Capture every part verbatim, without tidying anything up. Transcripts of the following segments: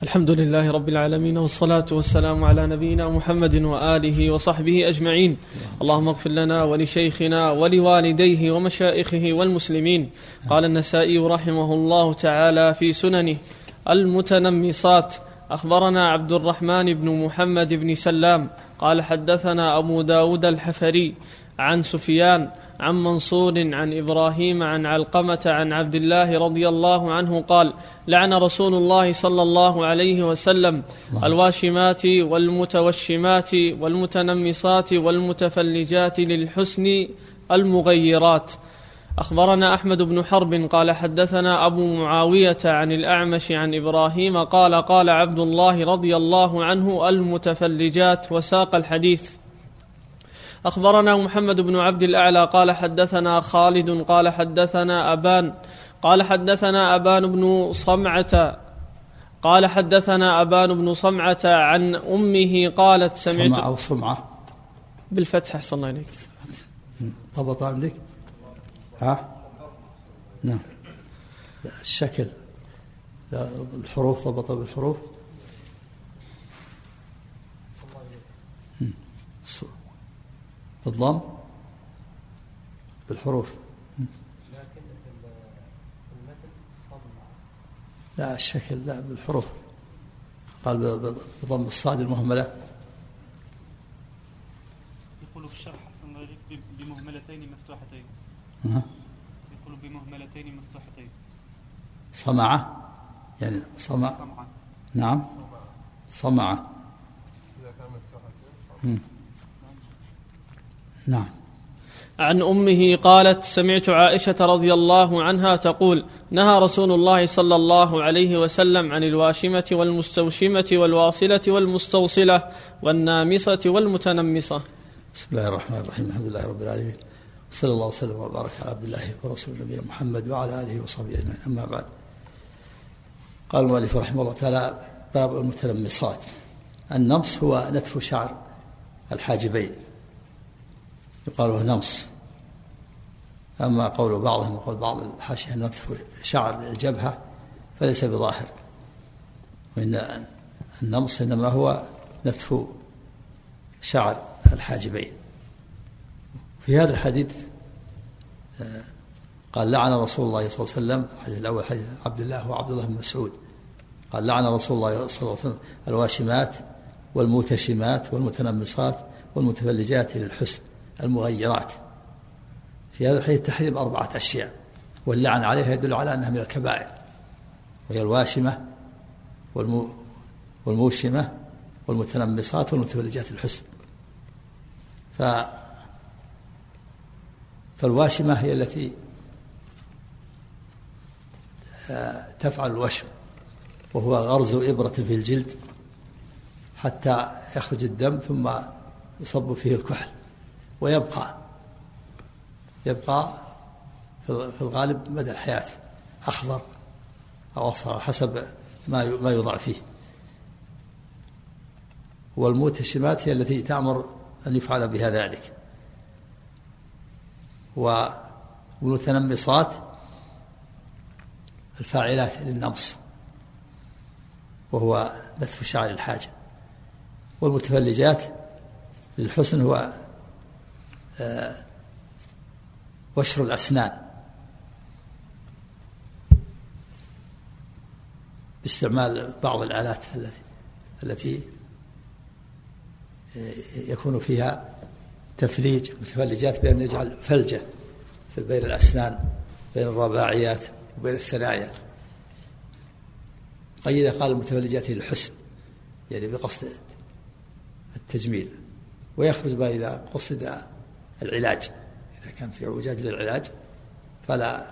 الحمد لله رب العالمين، والصلاة والسلام على نبينا محمد وآله وصحبه أجمعين. اللهم اغفر لنا ولشيخنا ولوالديه ومشائخه والمسلمين. قال النسائي رحمه الله تعالى في سننه: المتنمصات. أخبرنا عبد الرحمن بن محمد بن سلام قال حدثنا أبو داود الحفري عن سفيان عن منصور عن إبراهيم عن علقمة عن عبد الله رضي الله عنه قال: لعن رسول الله صلى الله عليه وسلم الواشمات والمتوشمات والمتنمصات والمتفلجات للحسن المغيرات. أخبرنا أحمد بن حرب قال حدثنا أبو معاوية عن الأعمش عن إبراهيم قال: قال عبد الله رضي الله عنه: المتفلجات، وساق الحديث. أخبرنا محمد بن عبد الأعلى قال حدثنا خالد قال حدثنا أبان قال حدثنا أبان بن صمعة قال حدثنا أبان بن صمعة عن أمه قالت: سمعت صمعة أو صمعة بالفتح. أحسن الله إليك. ضبط عندك؟ ها؟ نعم. الشكل الحروف ضبط بالحروف. بالضم بالحروف. لا الشكل لا بالحروف. قال بضم الصاد المهملة. يقول في الشرح حسن بمهملتين مفتوحتين. أه. يقول بمهملتين مفتوحتين. صمعة يعني صمع. صمعة. نعم صمعة. نعم. عن أمه قالت: سمعت عائشة رضي الله عنها تقول: نهى رسول الله صلى الله عليه وسلم عن الواشمة والمستوشمة والواصلة والمستوصلة والنامصة والمتنمصة. بسم الله الرحمن الرحيم. الحمد لله رب العالمين، صلى الله وسلم وبارك على عبد الله ورسول نبينا محمد وعلى آله وصحبه أجمعين. أما بعد، قال المؤلف رحمه الله تعالى: باب المتنمصات. النمص هو نتف شعر الحاجبين، يقال له نمص. أما قول بعضهم وقول بعض الحاشية نتف شعر الجبهة فليس بظاهر، وإن النمص إنما هو نتف شعر الحاجبين. في هذا الحديث قال: لعن رسول الله صلى الله عليه وسلم. الحديث الأول حديث عبد الله وعبد الله بن مسعود قال: لعن رسول الله صلى الله عليه وسلم الواشمات والمتشمات والمتنمصات والمتفلجات للحسن المغيرات. في هذا الحديث تحريم أربعة أشياء، واللعن عليها يدل على أنها من الكبائر، وهي الواشمة والموشمة والمتنمصات والمتفلجات للحسن. ف فالواشمة هي التي تفعل الوشم، وهو غرز إبرة في الجلد حتى يخرج الدم ثم يصب فيه الكحل ويبقى يبقى في الغالب مدى الحياة أخضر أو أصفر حسب ما ما يوضع فيه. والمتشمات هي التي تأمر أن يفعل بها ذلك. والمتنمصات الفاعلات للنمص، وهو نتف شعر الحاجب. والمتفلجات للحسن هو وشر الأسنان باستعمال بعض الآلات التي يكون فيها تفليج. متفلجات بأن يجعل فلجة في بين الأسنان، بين الرباعيات وبين الثنايا. قيد قال: المتفلجات للحسن، يعني بقصد التجميل. ويخرج ما إذا قصد العلاج، إذا كان في اعوجاج للعلاج فلا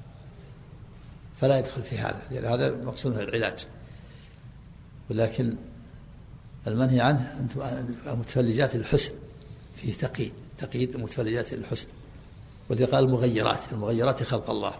فلا يدخل في هذا، لأن هذا مقصود من العلاج. ولكن المنهي عنه المتفلجات للحسن، فيه تقييد تقييد المتفلجات للحسن. وذي قال المغيرات، المغيرات خلق الله.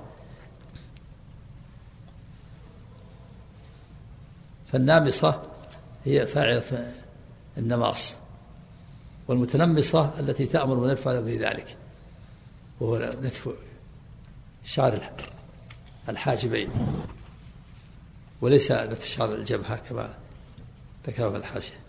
فالنامصة هي فاعلة النماص، والمتنمصة التي تأمر من يفعل بذلك، وهو نتف شعر الحاجبين. وليس نتف الجبهة كما ذكر في الحاشية.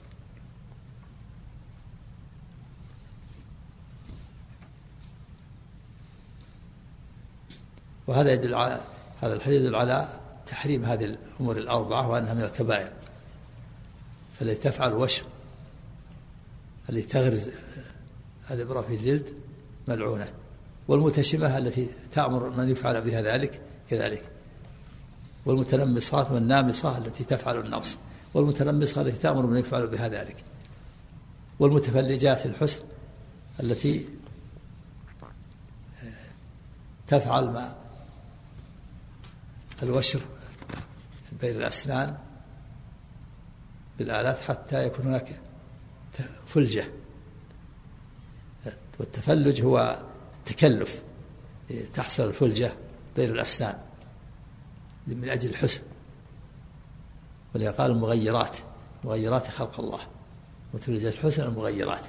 وهذا يدل على هذا الحديث يدل على تحريم هذه الأمور الأربعة وأنها من الكبائر. فالتي تفعل وشم، التي تغرز الإبرة في الجلد ملعونة، والمتشمة التي تأمر من يفعل بها ذلك كذلك، والمتنمصات والنامصة التي تفعل النمص، والمتنمصة التي تأمر من يفعل بها ذلك، والمتفلجات الحسن التي تفعل ما الوشر بين الأسنان بالآلات حتى يكون هناك فلجة. والتفلج هو التكلف، تحصل الفلجة بين الأسنان من أجل الحسن، ولذا قال المغيرات، مغيرات خلق الله، متفلجات الحسن المغيرات.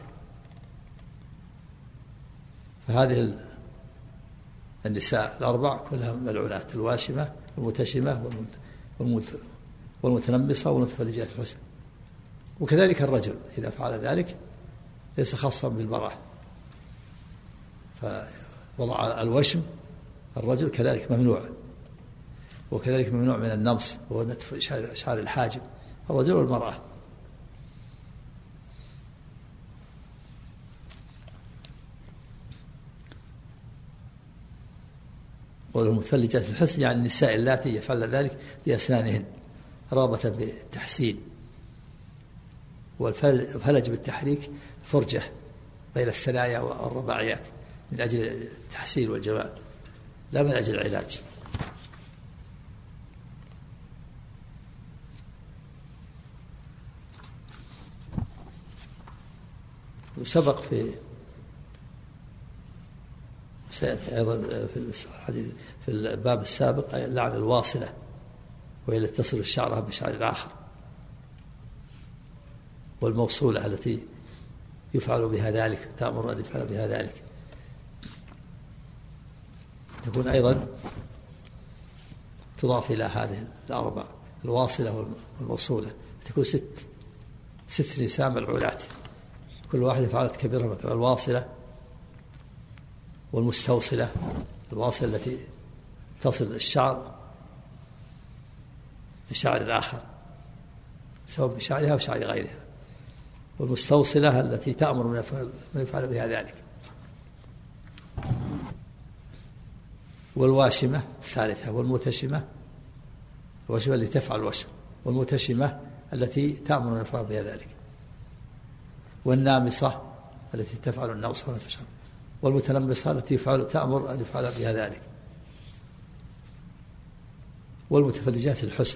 فهذه النساء الأربع كلها ملعونات، الواشمة والمتشمة والمتنمصة والمتفلجات الحسن. وكذلك الرجل إذا فعل ذلك ليس خاصا بالمرأة، فوضع الوشم الرجل كذلك ممنوع، وكذلك ممنوع من النمص وهو نتف إشعار الحاجب الرجل والمرأة. والمتفلجات الحسن يعني النساء اللاتي يفعل ذلك بأسنانهن رغبة بالتحسين. والفلج بالتحريك فرجة بين الثنايا والرباعيات من أجل التحسين والجمال لا من أجل العلاج. وسبق في سيأتي أيضا في الحديث في الباب السابق لعن الواصلة وهي التي تصل شعرها بشعر آخر، والموصولة التي يفعل بها ذلك، تأمر أن يفعل بها ذلك، تكون أيضا تضاف إلى هذه الأربع، الواصلة والموصولة، تكون ست ست نساء ملعونات كل واحدة فعلت كبيرة. الواصلة والمستوصلة، الواصلة التي تصل الشعر بشعر الآخر سواء بشعرها أو شعر غيرها، والمستوصلة التي تأمر من يفعل بها ذلك، والواشمة الثالثة، والمتشمة الواشمة التي تفعل الوشم، والمتشمة التي تأمر من يفعل بها ذلك، والنامصة التي تفعل النمص والنتشم، والمتنمصة التي يفعل تأمر أن يفعل بها ذلك، والمتفلجات الحسن،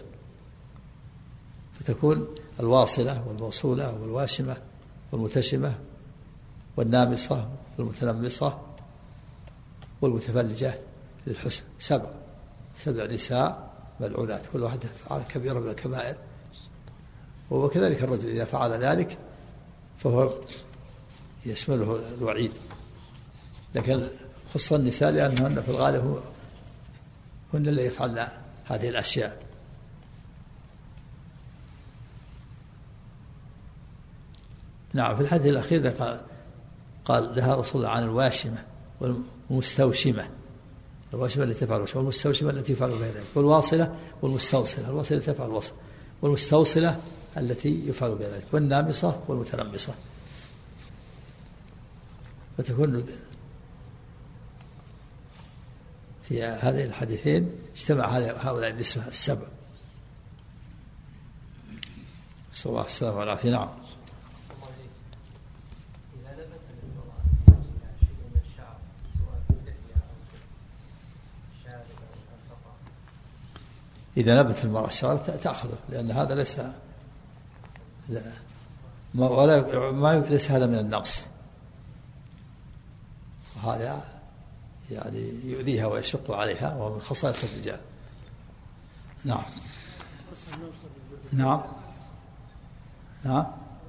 فتكون الواصلة والموصولة والواشمة والمتشمة والنامصة والمتنمصة والمتفلجات للحسن. سبع سبع نساء ملعونات كل واحدة فعل كبيرة من الكبائر. وكذلك الرجل إذا فعل ذلك فهو يشمله الوعيد، لكن خص النساء لأنهن في الغالب هن اللي يفعلن هذه الأشياء. نعم، في الحديث الأخير قال, قال لها رسول الله عن الواشمة والمستوشمة، الواشمة التي تفعل الوشم، والمستوشمة التي تفعل بها ذلك، والواصلة والمستوصلة، الواصلة التي تفعل الوصل، والمستوصلة التي يفعل بها ذلك، والنامصة والمتنمصة. فتكون في هذه الحديثين اجتمع هؤلاء النسوة السبع. صلى الله عليه وسلم على عافية. نعم. إذا نبت المرأة الشعر تأخذه، لأن هذا ليس لا ما ولا ما ليس هذا من النقص، وهذا يعني يؤذيها ويشق عليها وهو من خصائص الرجال. نعم نعم نعم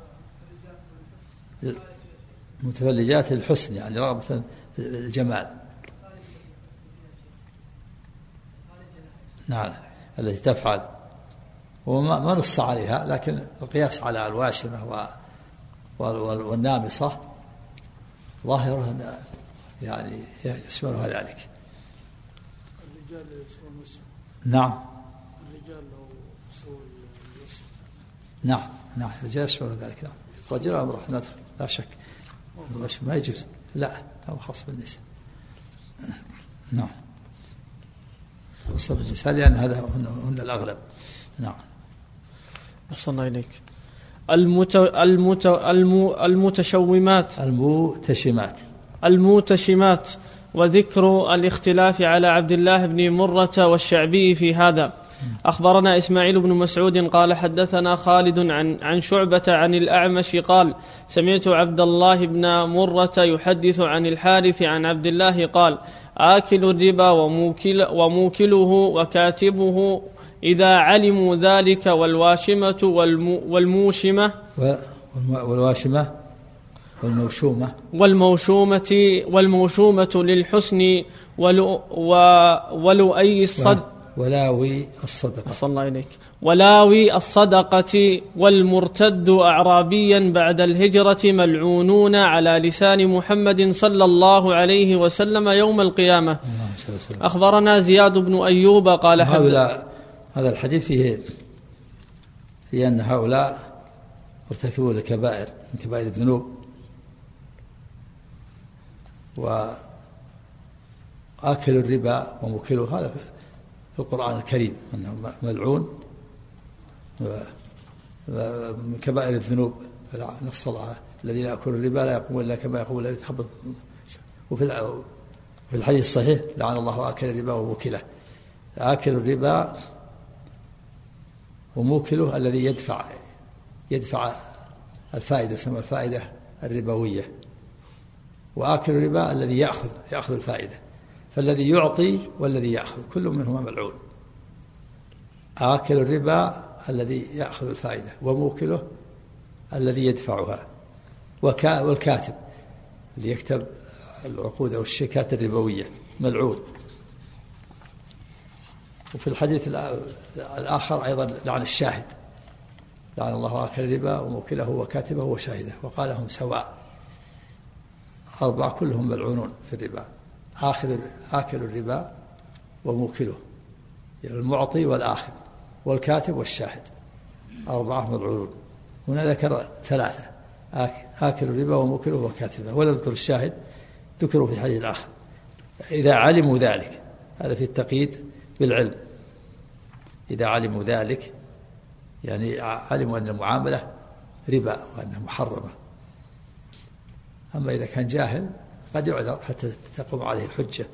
متفلجات الحسن يعني رغبة الجمال. نعم التي تفعل وما ما نص عليها، لكن القياس على الواشمة والنامصة ظاهرة يعني يشملها ذلك. الرجال يسوون الوسم. نعم. الرجال لو سووا الوسم. نعم نعم الرجال يشملها ذلك. نعم الرجل أمره ندخل لا شك. الوشم ما يجوز، لا هو خاص بالنساء. نعم خاص بالنساء لأن هذا هن الأغلب. نعم. أحسن إليك. المت... المت... الم... المتشومات المتشمات المتشمات وذكر الاختلاف على عبد الله بن مرة والشعبي في هذا. أخبرنا إسماعيل بن مسعود قال حدثنا خالد عن, عن شعبة عن الأعمش قال سمعت عبد الله بن مرة يحدث عن الحارث عن عبد الله قال آكل الربا وموكل وموكله وكاتبه إذا علموا ذلك والواشمة والموشمة والواشمة والموشومة والموشومة والموشومة للحسن ولو ولؤي الصد ولاوي الصدقة. صلى الله عليك. ولاوي الصدقة والمرتد أعرابيا بعد الهجرة ملعونون على لسان محمد صلى الله عليه وسلم يوم القيامة. أخبرنا زياد بن أيوب قال هذا هذا الحديث فيه في أن هؤلاء ارتكبوا الكبائر من كبائر الذنوب، وآكل الربا وموكله هذا في القرآن الكريم أنه ملعون من كبائر الذنوب. نص الله الذين يأكلون الربا لا يقومون إلا كما يقول الذي يتخبط. وفي في الحديث الصحيح لعن الله آكل الربا وموكله. آكل الربا وموكله الذي يدفع يدفع الفائدة، اسمها الفائدة الربوية. وآكل الربا الذي يأخذ يأخذ الفائدة. فالذي يعطي والذي يأخذ كل منهما ملعون. آكل الربا الذي يأخذ الفائدة، وموكله الذي يدفعها، والكاتب الذي يكتب العقود أو الشيكات الربوية ملعون. وفي الحديث الآخر أيضا لعن الشاهد، لعن الله آكل الربا وموكله وكاتبه وشاهده وقال هم سواء. أربعة كلهم ملعونون في الربا. آخر آكل الربا وموكله يعني المعطي والآخذ والكاتب والشاهد، أربعة ملعونون. هنا ذكر ثلاثة، آكل الربا وموكله وكاتبه، ولا ذكر الشاهد، ذكروا في حديث آخر إذا علموا ذلك. هذا في التقييد بالعلم. إذا علموا ذلك يعني علموا أن المعاملة ربا وأنها محرمة. أما إذا كان جاهل قد يعذر حتى تقوم عليه الحجة.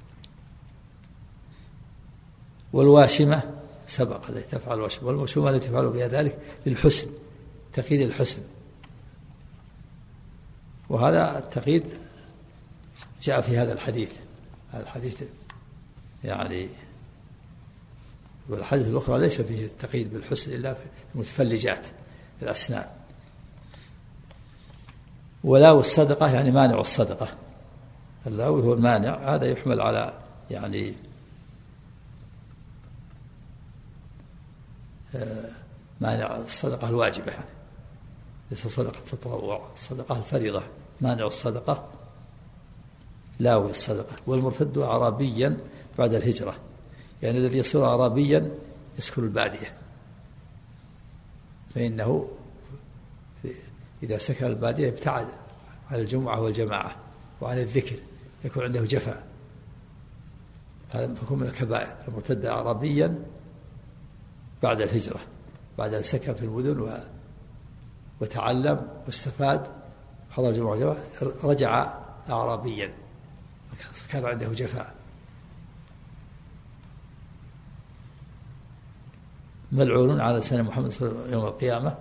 والواشمة سبق التي تفعل الواشمة، والموشومة التي تفعل بها ذلك للحسن، تقييد الحسن. وهذا التقييد جاء في هذا الحديث. هذا الحديث يعني، والحديث الأخرى ليس فيه التقييد بالحسن إلا في المتفلجات في الأسنان. ولاو الصدقة يعني مانع الصدقة. اللاوي هو المانع، هذا يحمل على يعني مانع الصدقة الواجبة، يعني ليس صدقة التطوع، الصدقة الفريضة. مانع الصدقة لاوي الصدقة. والمرتد أعرابيا بعد الهجرة، يعني الذي يصير أعرابيا يسكن البادية، فإنه إذا سكن البادية ابتعد عن الجمعة والجماعة وعن الذكر، يكون عنده جفاء. هذا يكون من الكبائر. المرتد أعرابيا بعد الهجرة، بعد أن سكن في المدن وتعلم واستفاد حضر الجمعة والجماعة، رجع أعرابيا كان عنده جفاء. ملعون على لسان محمد صلى الله عليه وسلم يوم القيامة.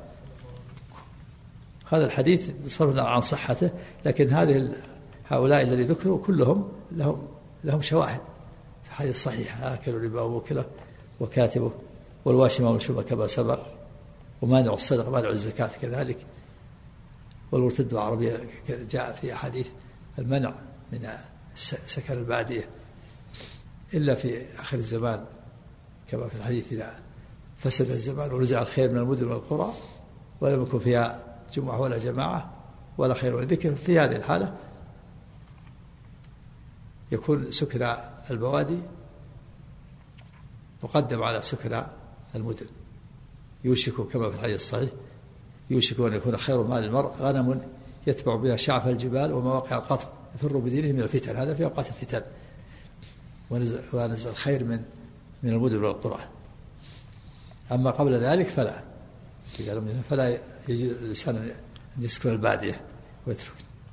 هذا الحديث صرفنا عن صحته، لكن هذه هؤلاء الذي ذكروا كلهم لهم لهم شواهد في حديث صحيح. آكل الربا وموكله وكاتبه والواشمة والموشومة كما سبق، ومانع الصدقة مانع الزكاة كذلك. والمرتد العربية جاء في أحاديث المنع من سكن البادية إلا في آخر الزمان كما في الحديث إذا فسد الزمان ونزع الخير من المدن والقرى ولم يكن فيها جمعة ولا جماعة ولا خير ولا ذكر، في هذه الحالة يكون سكن البوادي مقدم على سكن المدن. يوشك كما في الحديث الصحيح يوشك أن يكون خير مال المرء غنم يتبع بها شعف الجبال ومواقع القطر يفر بدينه من الفتن، هذا في أوقات الفتن، ونزل الخير من من المدن والقرى. أما قبل ذلك فلا فلا يجوز الإنسان أن يسكن البادية ويترك،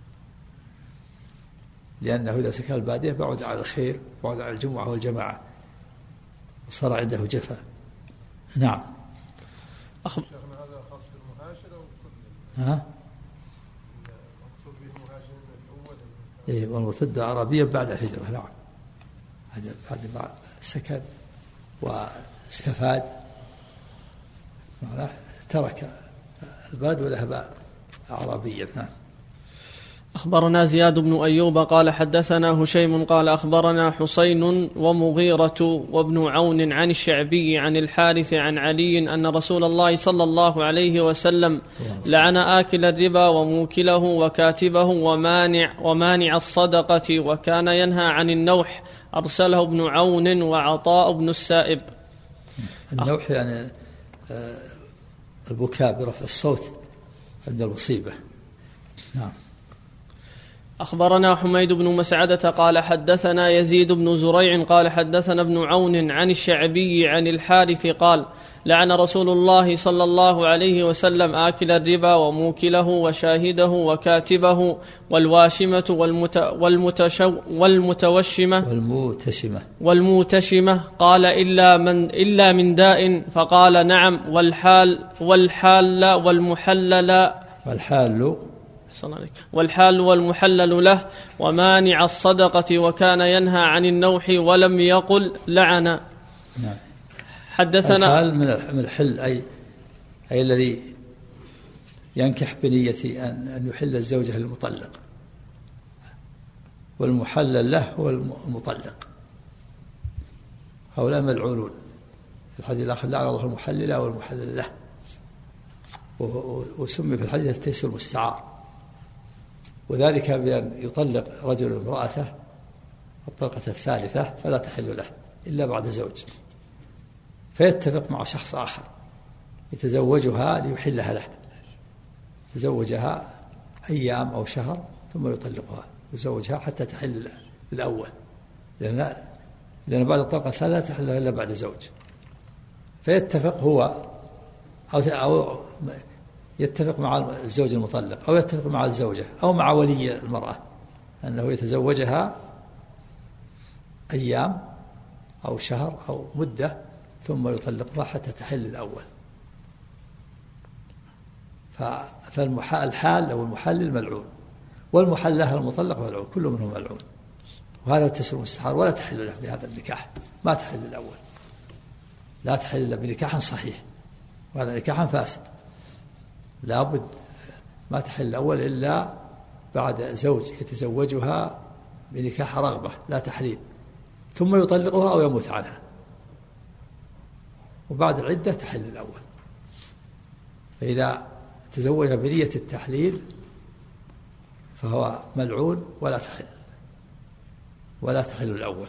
لأنه إذا سكن البادية بعد على الخير بعد على الجمعة والجماعة وصار عنده جفا. نعم. أخب... هذا خاص بالمهاجر أو كل؟ ها؟ المقصود به المهاجر الأول؟ إيه، والمرتد عربيا بعد الهجرة. نعم، بعد ما سكن واستفاد معناه ترك البلد وذهب أعرابيا. نعم. أخبرنا زياد بن أيوب قال حدثنا هشيم قال أخبرنا حسين ومغيرة وابن عون عن الشعبي عن الحارث عن علي أن رسول الله صلى الله عليه وسلم لعن آكل الربا وموكله وكاتبه ومانع, ومانع الصدقة وكان ينهى عن النوح. أرسله ابن عون وعطاء بن السائب. النوح يعني البكاء برفع الصوت عند المصيبة. نعم. أخبرنا حميد بن مسعدة قال حدثنا يزيد بن زريع قال حدثنا ابن عون عن الشعبي عن الحارث قال لعن رسول الله صلى الله عليه وسلم آكل الربا وموكله وشاهده وكاتبه والواشمة والمت والمتشو والمتوشمة والموتشمة والموتشمة قال إلا من إلا من داء فقال نعم والحال والحال والمحلل والحال والحال والمحلل له ومانع الصدقة وكان ينهى عن النوح ولم يقل لعن. نعم. حدثنا الحال من الحل أي أي الذي ينكح بنية أن أن يحل الزوجة للمطلق، والمحلل له هو المطلق. هؤلاء ملعونون. في الحديث الآخر لعن الله المحلل والمحلل له، وسمي في الحديث التيسير المستعار، وذلك بأن يطلق رجل امرأته الطلقة الثالثة فلا تحل له إلا بعد زوج، فيتفق مع شخص آخر يتزوجها ليحلها له، يتزوجها أيام أو شهر ثم يطلقها يزوجها حتى تحل الأول، لأن لأن بعد الطلقة الثالثة لا تحل إلا بعد زوج. فيتفق هو أو يتفق مع الزوج المطلق أو يتفق مع الزوجة أو مع ولي المرأة أنه يتزوجها أيام أو شهر أو مدة ثم يطلقها حتى تحل الأول. فالحال أو المحلل ملعون، والمحلل له المطلق ملعون، كل منهم ملعون، وهذا التسليم المستحار ولا تحل له بهذا النكاح، ما تحل الأول، لا تحل إلا بنكاح صحيح، وهذا نكاح فاسد، لابد ما تحل الأول إلا بعد زوج يتزوجها بنكاح رغبة لا تحليل، ثم يطلقها أو يموت عنها، وبعد العدة تحل الأول. فإذا تزوجها بنية التحليل فهو ملعون ولا تحل ولا تحل الأول.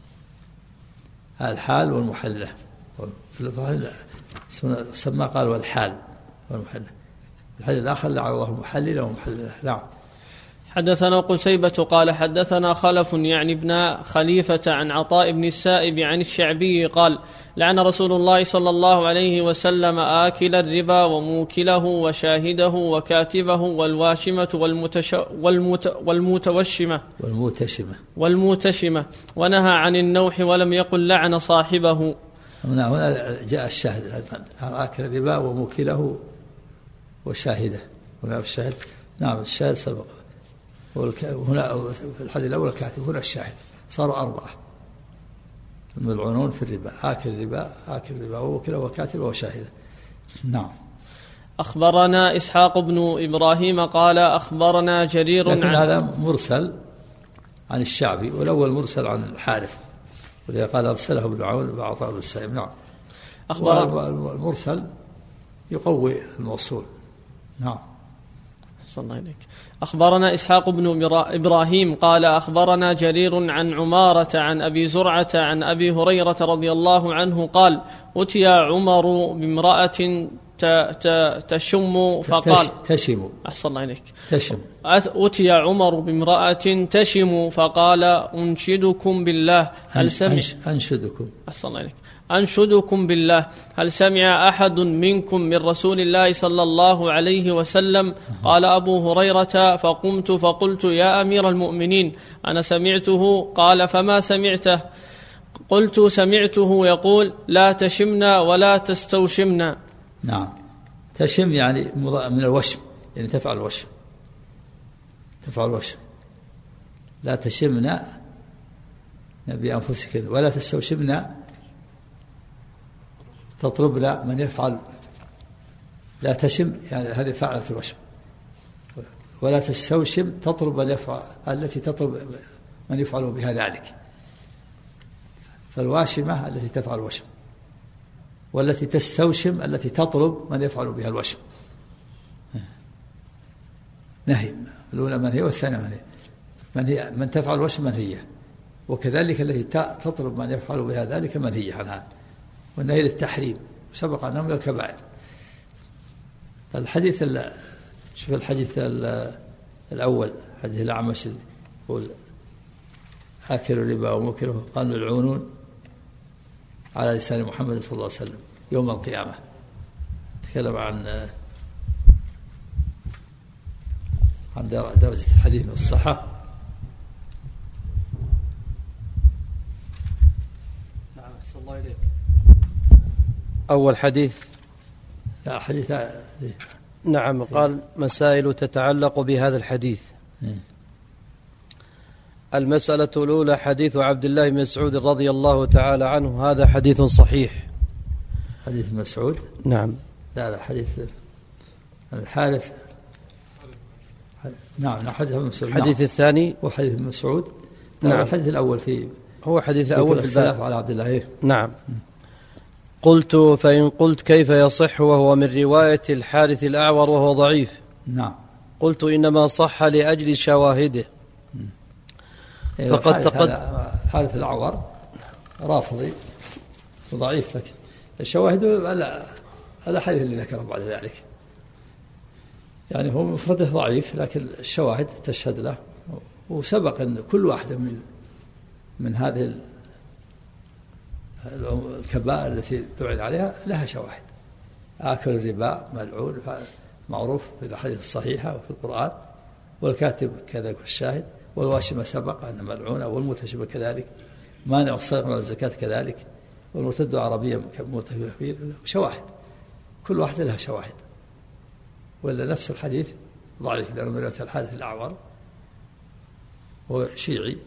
الحال والمحلة في الفضل سمى قال والحال والمحلة. الحديث الآخر لعن الله المحلل ومحلله. نعم. حدثنا قتيبة قال حدثنا خلف يعني ابن خليفة عن عطاء بن السائب عن الشعبي قال لعن رسول الله صلى الله عليه وسلم آكل الربا وموكله وشاهده وكاتبه والواشمة والمتش والمت والمتوشمة والموتشمة والموتشمة ونهى عن النوح ولم يقل لعن صاحبه. هنا هنا جاء الشاهد آكل الربا وموكله وشاهده. هنا الشاهد. نعم الشاهد سبق. هنا في الحديث الأول الكاتب، هنا الشاهد، صاروا أربعة الملعونون في الربا، آكل الربا آكل الربا ووكله وكاتبه وشاهده. نعم. أخبرنا إسحاق بن إبراهيم قال أخبرنا جرير لكن عن هذا مرسل عن الشعبي، والأول مرسل عن الحارث، ولذا قال أرسله ابن عون وعطاء بن السائب. نعم. أخبر المرسل يقوي الموصول. نعم. صلى الله عليك. أخبرنا إسحاق بن إبراهيم قال أخبرنا جرير عن عمارة عن أبي زرعة عن أبي هريرة رضي الله عنه قال أتي عمر بامرأة تشم فقال تشم أحسن الله عليك تشم أتي عمر بامرأة تشم فقال أنشدكم بالله هل سمع أنشدكم أحسن الله عليك أنشدكم بالله هل سمع أحد منكم من رسول الله صلى الله عليه وسلم؟ قال أبو هريرة فقمت فقلت يا أمير المؤمنين أنا سمعته. قال فما سمعته؟ قلت سمعته يقول لا تشمنا ولا تستوشمنا. نعم. تشم يعني من الوشم، يعني تفعل الوشم، تفعل الوشم. لا تشمنا بأنفسكن ولا تستوشمنا تطلبنا من يفعل. لا تشم يعني هذه فعلة الوشم، ولا تستوشم تطلب من يفعل التي تطلب من يفعل بها ذلك. فالواشمة التي تفعل الوشم، والتي تستوشم التي تطلب من يفعل بها الوشم. نهي الأولى من هي والثانية من هي من هي من تفعل الوشم من هي، وكذلك التي تطلب من يفعل بها ذلك من هي عنها. والنهي للتحريم سبق أنه من الكبائر. الحديث شوف الحديث الأول حديث الأعمش يقول آكل الربا وموكله قال ملعونون على لسان محمد صلى الله عليه وسلم يوم القيامة. تكلم عن عن درجة الحديث من الصحة. نعم أحسن الله إليك. أول حديث لا حديث نعم قال مسائل تتعلق بهذا الحديث. المسألة الأولى حديث عبد الله بن مسعود رضي الله تعالى عنه، هذا حديث صحيح. حديث مسعود؟ نعم. لا لا حديث الحارث. نعم حديث مسعود. الحديث الثاني هو حديث مسعود. نعم. الحديث الأول في هو حديث الأول في الباب على عبد الله. نعم. قلت فإن قلت كيف يصح وهو من رواية الحارث الأعور وهو ضعيف؟ نعم. قلت إنما صح لأجل شواهده. فقد تقد حارث الأعور رافضي وضعيف، لكن الشواهد الحديث اللي ذكره بعد ذلك يعني هو مفرده ضعيف، لكن الشواهد تشهد له. وسبق أن كل واحدة من من هذه الكبائر التي دعي عليها لها شواهد. آكل الربا ملعون معروف في الأحاديث الصحيحة وفي القرآن، والكاتب كذلك الشاهد، والواشمة سبق أن ملعونة، والمتشبه كذلك، مانع الصدقة من الزكاة كذلك، والمرتد عربيا كبير. شواهد كل واحدة لها شواهد. ولا نفس الحديث ضعيف لأنه من رواية الحارث الأعور هو شيعي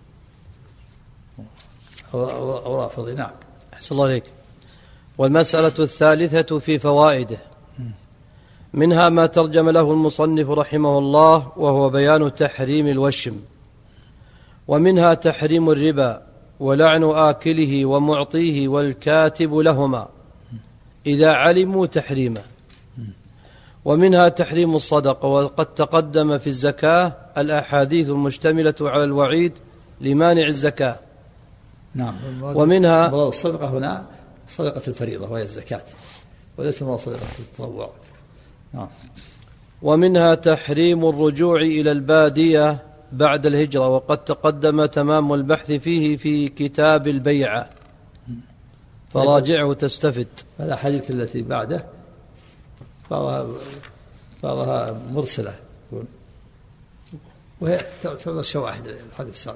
أو رافضي. نعم. أحسن الله عليك. والمسألة الثالثة في فوائده، منها ما ترجم له المصنف رحمه الله وهو بيان تحريم الوشم، ومنها تحريم الربا ولعن آكله ومعطيه والكاتب لهما إذا علموا تحريمه، ومنها تحريم الصدقة. وقد تقدم في الزكاة الأحاديث المشتملة على الوعيد لمانع الزكاة. نعم. ومنها الصدقة هنا صدقة الفريضة وهي الزكاة، وليس من صدقة التطوع. نعم. ومنها تحريم الرجوع إلى البادية بعد الهجرة، وقد تقدم تمام البحث فيه في كتاب البيعة، فراجعه تستفد. الأحاديث التي بعده بعضها بعضها مرسلة وهي تعتبر شواهد الحديث السابق.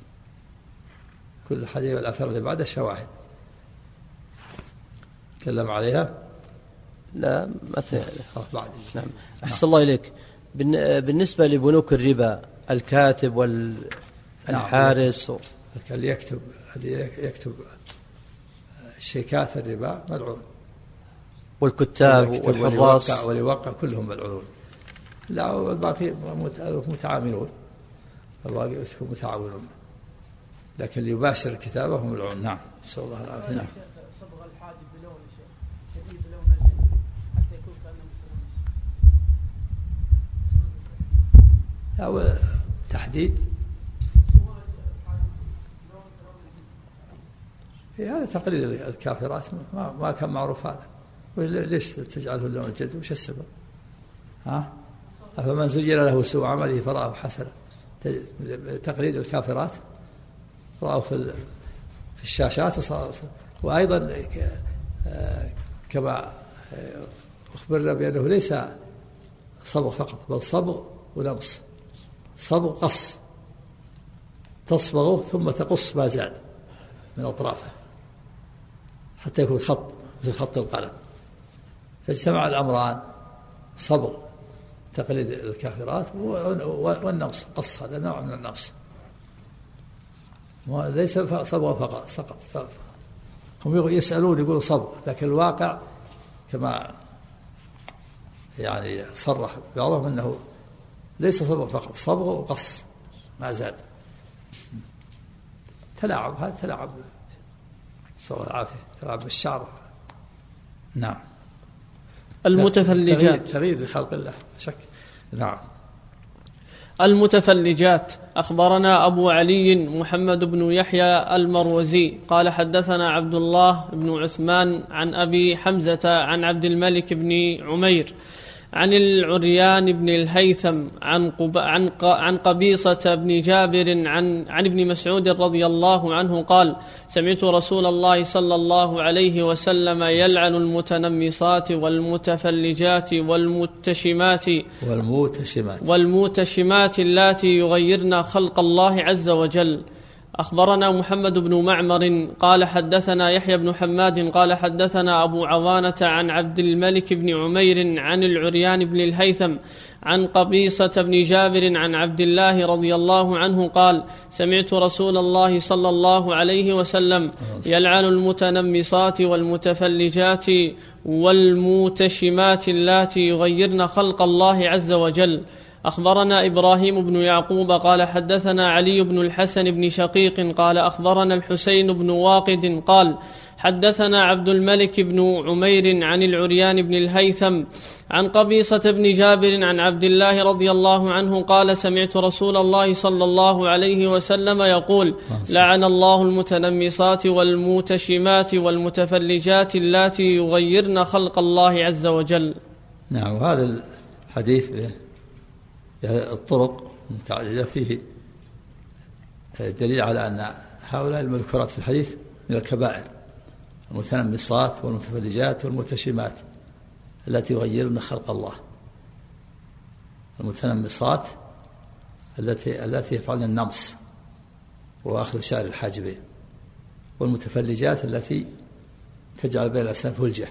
كل حديث والآثار اللي بعده شواهد تكلم عليها. لا متى بعد. نعم. أحسن الله إليك. بالنسبة لبنوك الربا الكاتب والحارس نعم. اللي يكتب اللي يكتب شيكات الربا ملعون، والكتاب والحراس واليوقع كلهم ملعونون. لا والباقي متعاملون، الباقي متعاونون، لكن اللي يباشر الكتابة هم ملعون. نعم. نسأل الله العافية. نعم. صبغ الحاجب بلون أو تحديد هذا تقليد الكافرات ما, ما كان معروف هذا. ليش تجعله اللون الجد؟ وش السبب؟ ها؟ أفمن زين له سوء عمله فرآه حسنا. تقليد الكافرات رأوا في في الشاشات وصار. وأيضا كما أخبرنا بأنه ليس صبغ فقط بل صبغ ولمس. صبغ قص، تصبغه ثم تقص ما زاد من أطرافه حتى يكون خط مثل خط القلم. فاجتمع الأمران، صبغ تقليد الكافرات والنمص، قص هذا نوع من النمص ليس صبغ فقط سقط. هم يسألون يقولوا صبغ، لكن الواقع كما يعني صرح بعضهم أنه ليس صبغ فقط، صبغ وقص ما زاد. تلاعب، هذا تلاعب صلى الله العافية، تلاعب بالشعر. نعم. المتفلجات تغيير لخلق الله شك. نعم. المتفلجات. أخبرنا أبو علي محمد بن يحيى المروزي قال حدثنا عبد الله بن عثمان عن أبي حمزة عن عبد الملك بن عمير عن العريان بن الهيثم عن قب... عن ق... عن قبيصة بن جابر عن عن ابن مسعود رضي الله عنه قال: سمعت رسول الله صلى الله عليه وسلم يلعن المتنمصات والمتفلجات والمتشمات والمتشمات والمتشمات اللاتي يغيرن خلق الله عز وجل. أخبرنا محمد بن معمر قال حدثنا يحيى بن حماد قال حدثنا أبو عوانة عن عبد الملك بن عمير عن العريان بن الهيثم عن قبيصة بن جابر عن عبد الله رضي الله عنه قال: سمعت رسول الله صلى الله عليه وسلم يلعن المتنمصات والمتفلجات والمتشمات اللاتي يغيرن خلق الله عز وجل. أخبرنا إبراهيم بن يعقوب قال حدثنا علي بن الحسن بن شقيق قال أخبرنا الحسين بن واقد قال حدثنا عبد الملك بن عمير عن العريان بن الهيثم عن قبيصة بن جابر عن عبد الله رضي الله عنه قال: سمعت رسول الله صلى الله عليه وسلم يقول: لعن الله المتنمصات والمتشمات والمتفلجات اللاتي يغيرن خلق الله عز وجل. نعم. وهذا الحديث الطرق المتعددة فيه دليل على أن هؤلاء المذكورات في الحديث من الكبائر: المتنمصات والمتفلجات والمتشمات التي يغيرن خلق الله. المتنمصات التي التي يفعلن النمص وأخذ شعر الحاجبين، والمتفلجات التي تجعل بين الأسنان فلجة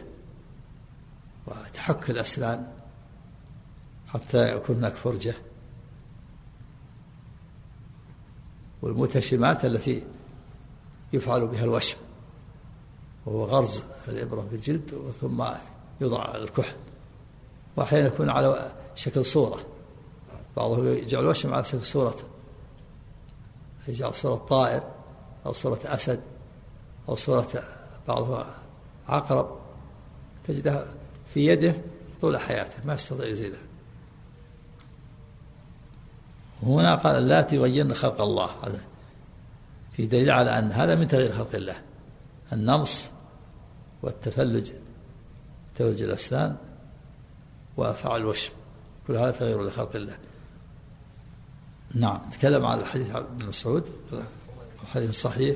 وتحك الأسنان حتى يكون هناك فرجة، والمتشمات التي يفعل بها الوشم وهو غرز الإبرة في الجلد ثم يوضع على الكحل، وأحيانا يكون على شكل صورة، بعضهم يجعل الوشم على شكل صورة، يجعل صورة طائر أو صورة أسد أو صورة بعضها عقرب، تجدها في يده طول حياته ما يستطيع يزيلها. هنا قال: اللاتي يغيرن خلق الله، هذا في دليل على أن هذا من تغيير خلق الله. النمص والتفلج، تفلج الأسنان وأفعال الوشم، كل هذا تغيير لخلق الله. نعم. تكلم عن الحديث ابن مسعود، الحديث صحيح.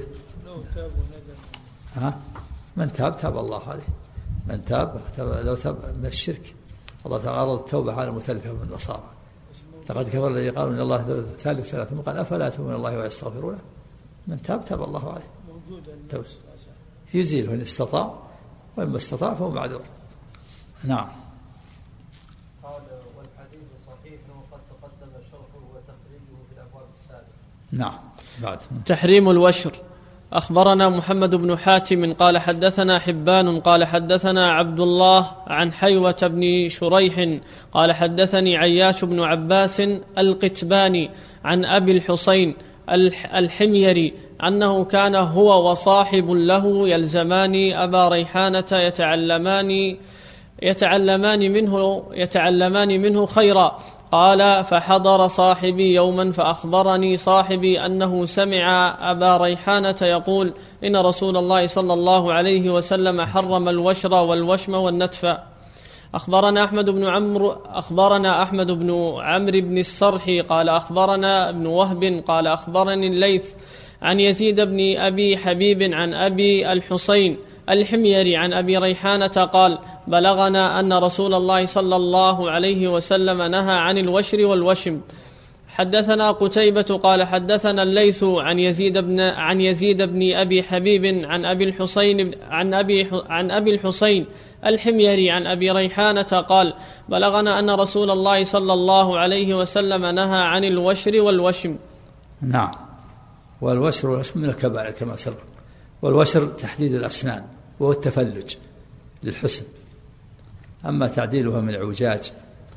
ها؟ من تاب تاب الله عليه، من تاب, تاب لو تاب من الشرك. الله تعالى عرض التوبة على المتلفة من النصارى: لقد كفر الذي قالوا إن الله ثالث ثلاثة، ثم قال: أفلا يتوبون إلى الله ويستغفرونه. من تاب تاب الله عليه، يزيله إن استطاع، وإن استطاع فهو معذور. نعم. قال: والحديث صحيح وقد تقدم شرحه وتخريجه في الأبواب السابقة. نعم. بعد تحريم الوشر. أخبرنا محمد بن حاتم قال حدثنا حبان قال حدثنا عبد الله عن حيوة بن شريح قال حدثني عياش بن عباس القتباني عن أبي الحسين الحميري أنه كان هو وصاحب له يلزمان أبا ريحانة يتعلمان يتعلمان منه يتعلمان منه خيرا. قال: فحضر صاحبي يوما فأخبرني صاحبي أنه سمع أبا ريحانة يقول: إن رسول الله صلى الله عليه وسلم حرم الوشر والوشم والنتف. أخبرنا أحمد بن عمرو أخبرنا أحمد بن عمرو بن الصرحي قال أخبرنا ابن وهب قال أخبرني الليث عن يزيد بن أبي حبيب عن أبي الحسين الحميري عن أبي ريحانة قال: بلغنا أن رسول الله صلى الله عليه وسلم نهى عن الوشر والوشم. حدثنا قتيبة قال حدثنا الليث عن يزيد بن عن يزيد بن أبي حبيب عن أبي الحسين عن أبي عن أبي الحسين الحميري عن أبي ريحانة قال: بلغنا أن رسول الله صلى الله عليه وسلم نهى عن الوشر والوشم. نعم. والوشر والوشم من الكبائر كما سبق. والوشر تحديد الأسنان وهو التفلج للحسن. أما تعديلها من عوجاج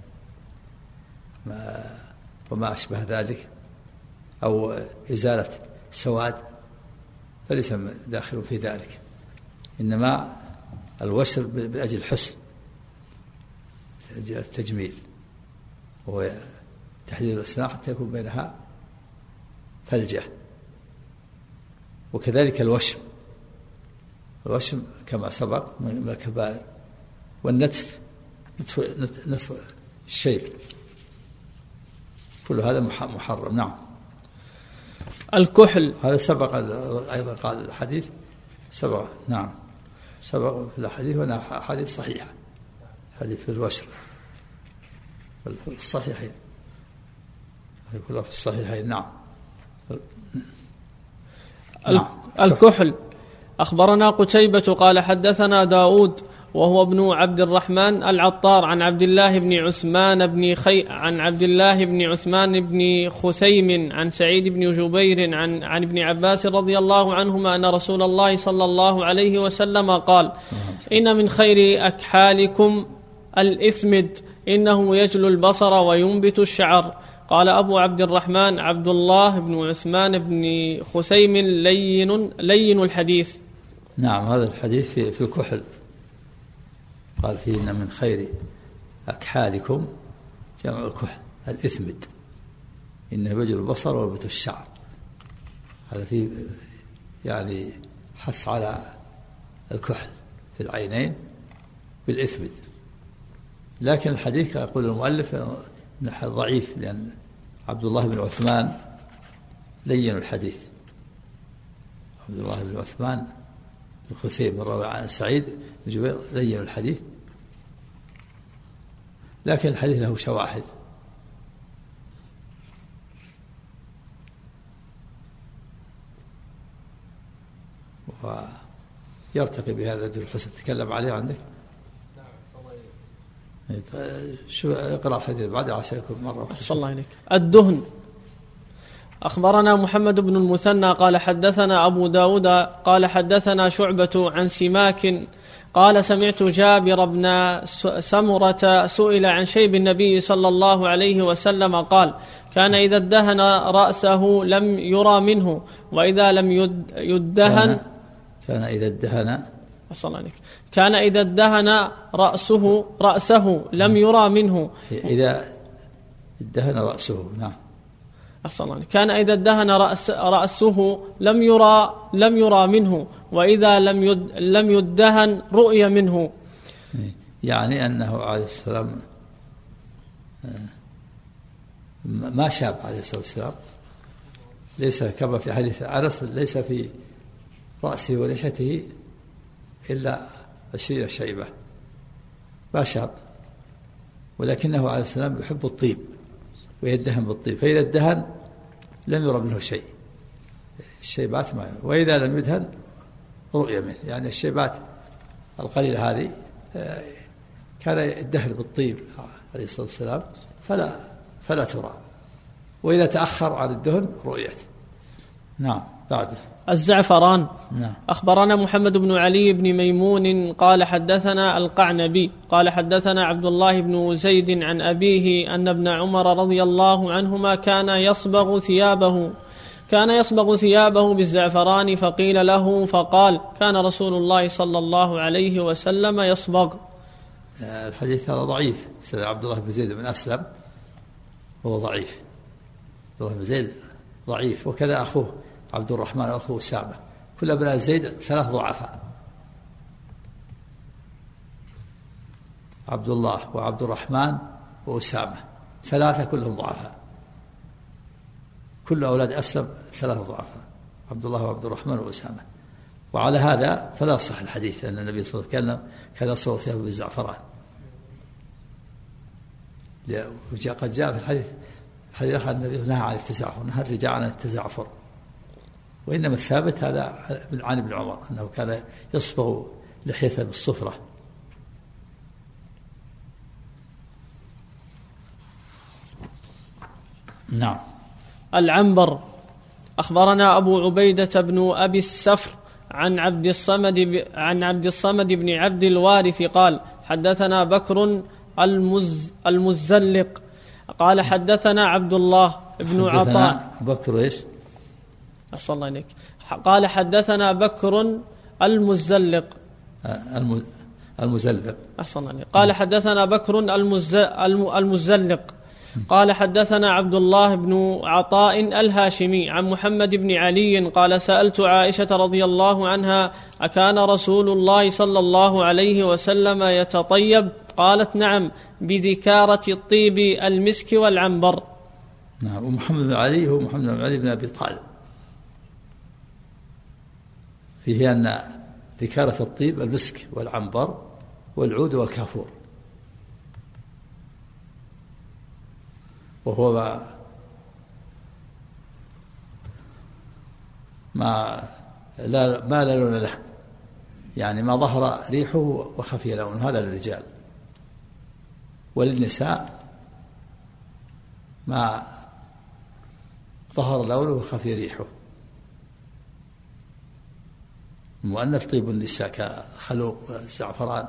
وما أشبه ذلك أو إزالة سواد فليس داخل في ذلك، إنما الوشر من أجل الحسن التجميل، وهو تحديد الأسنان حتى يكون بينها فلجة. وكذلك الوشم الوشم كما سبق من الكبائر. والنتف نتف, نتف الشيب كل هذا محرم. نعم. الكحل هذا سبق أيضا قال الحديث سبق. نعم سبق في الحديث وأنا حديث صحيحة، حديث في الوشر في الصحيحين كلها في الصحيحين. نعم. نعم. الكحل. أخبرنا قتيبة قال حدثنا داود وهو ابن عبد الرحمن العطار عن عبد الله بن عثمان بن خي عن عبد الله بن عثمان بن خثيم عن سعيد بن جبير عن عن ابن عباس رضي الله عنهما أن رسول الله صلى الله عليه وسلم قال: إن من خير أكحالكم الإثمد إنه يجلو البصر وينبت الشعر. قال أبو عبد الرحمن عبد الله بن عثمان بن خثيم لين لين الحديث. نعم. هذا الحديث في, في الكحل قال فيه إن من خير أكحالكم جمع الكحل الإثمد إنه يجلو البصر وينبت الشعر. هذا فيه يعني حث على الكحل في العينين بالإثمد، لكن الحديث يقول المؤلف ضعيف لأن عبد الله بن عثمان لين الحديث. عبد الله بن عثمان الخثيم الراوي عن سعيد بن جبير لين الحديث، لكن الحديث له شواهد. ويرتقي بهذا ذو الحسن. تكلم عليه عندك؟ شو اقرأ الحديث بعد عشان يكون مرة. صلى الله عليك. الدهن. أخبرنا محمد بن المثنى قال حدثنا أبو داود قال حدثنا شعبة عن سماك قال سمعت جابر بن سمرة سئل عن شيب النبي صلى الله عليه وسلم قال: كان إذا ادهن رأسه لم يرى منه وإذا لم يدهن كان إذا ادهن كان إذا ادهن رأسه رأسه لم يرى منه إذا ادهن رأسه. نعم. كان إذا ادهن رأس رأسه لم يرى لم يرى منه وإذا لم يد لم يدهن رؤي منه. يعني أنه عليه السلام ما شاب عليه الصلاة والسلام، ليس كما في حديث أنس ليس في رأسه ولحيته إلا عشرين شيبة، ما شاب، ولكنه عليه السلام يحب الطيب ويدهن بالطيب، فإذا ادهن لم يرى منه شيء، الشيبات ما، وإذا لم يدهن رؤية منه، يعني الشيبات القليلة هذه كان يدهن بالطيب عليه الصلاة والسلام فلا فلا ترى، وإذا تأخر عن الدهن رؤيته. نعم. بعده الزعفران. نعم. أخبرنا محمد بن علي بن ميمون قال حدثنا القعنبي قال حدثنا عبد الله بن زيد عن أبيه أن ابن عمر رضي الله عنهما كان يصبغ ثيابه كان يصبغ ثيابه بالزعفران، فقيل له فقال: كان رسول الله صلى الله عليه وسلم يصبغ. الحديث هذا ضعيف. سيدنا عبد الله بن زيد بن أسلم هو ضعيف، عبد الله بن زيد ضعيف، وكذا أخوه عبد الرحمن وأخوه أسامة، كل أبناء زيد ثلاث ضعفاء، عبد الله وعبد الرحمن وأسامة ثلاثة كلهم ضعفاء، كل أولاد أسلم ثلاثة ضعفاء، عبد الله وعبد الرحمن وأسامة. وعلى هذا فلا صح الحديث أن النبي صلى الله عليه وسلم كذا صوت ثيابه بالزعفران. قد جاء في الحديث الحديث النبي نهى عن التزعفر، نهى الرجال عن التزعفر، وإنما الثابت هذا عن ابن عمر أنه كان يصبغ لحيته بالصفرة. نعم. العنبر. أخبرنا أبو عبيدة بن أبي السفر عن عبد الصمد عن عبد الصمد بن عبد الوارث قال حدثنا بكر المز المزلق قال حدثنا عبد الله بن عطاء. بكر ايش؟ أحسن الله إليك. قال حدثنا بكر المزلق المزلق أحسن الله إليك. قال حدثنا بكر المز المزلق قال حدثنا عبد الله بن عطاء الهاشمي عن محمد بن علي قال سألت عائشة رضي الله عنها أكان رسول الله صلى الله عليه وسلم يتطيب؟ قالت نعم، بذكارة الطيب المسك والعنبر. نعم. ومحمد بن علي هو محمد بن علي بن أبي طالب، فيه أن ذكارة الطيب المسك والعنبر والعود والكافور، وهو ما, ما لا ما لا لون له، يعني ما ظهر ريحه وخفي لونه، هذا للرجال. وللنساء ما ظهر لونه وخفي ريحه. المؤنث طيب النساء كخلوق والزعفران.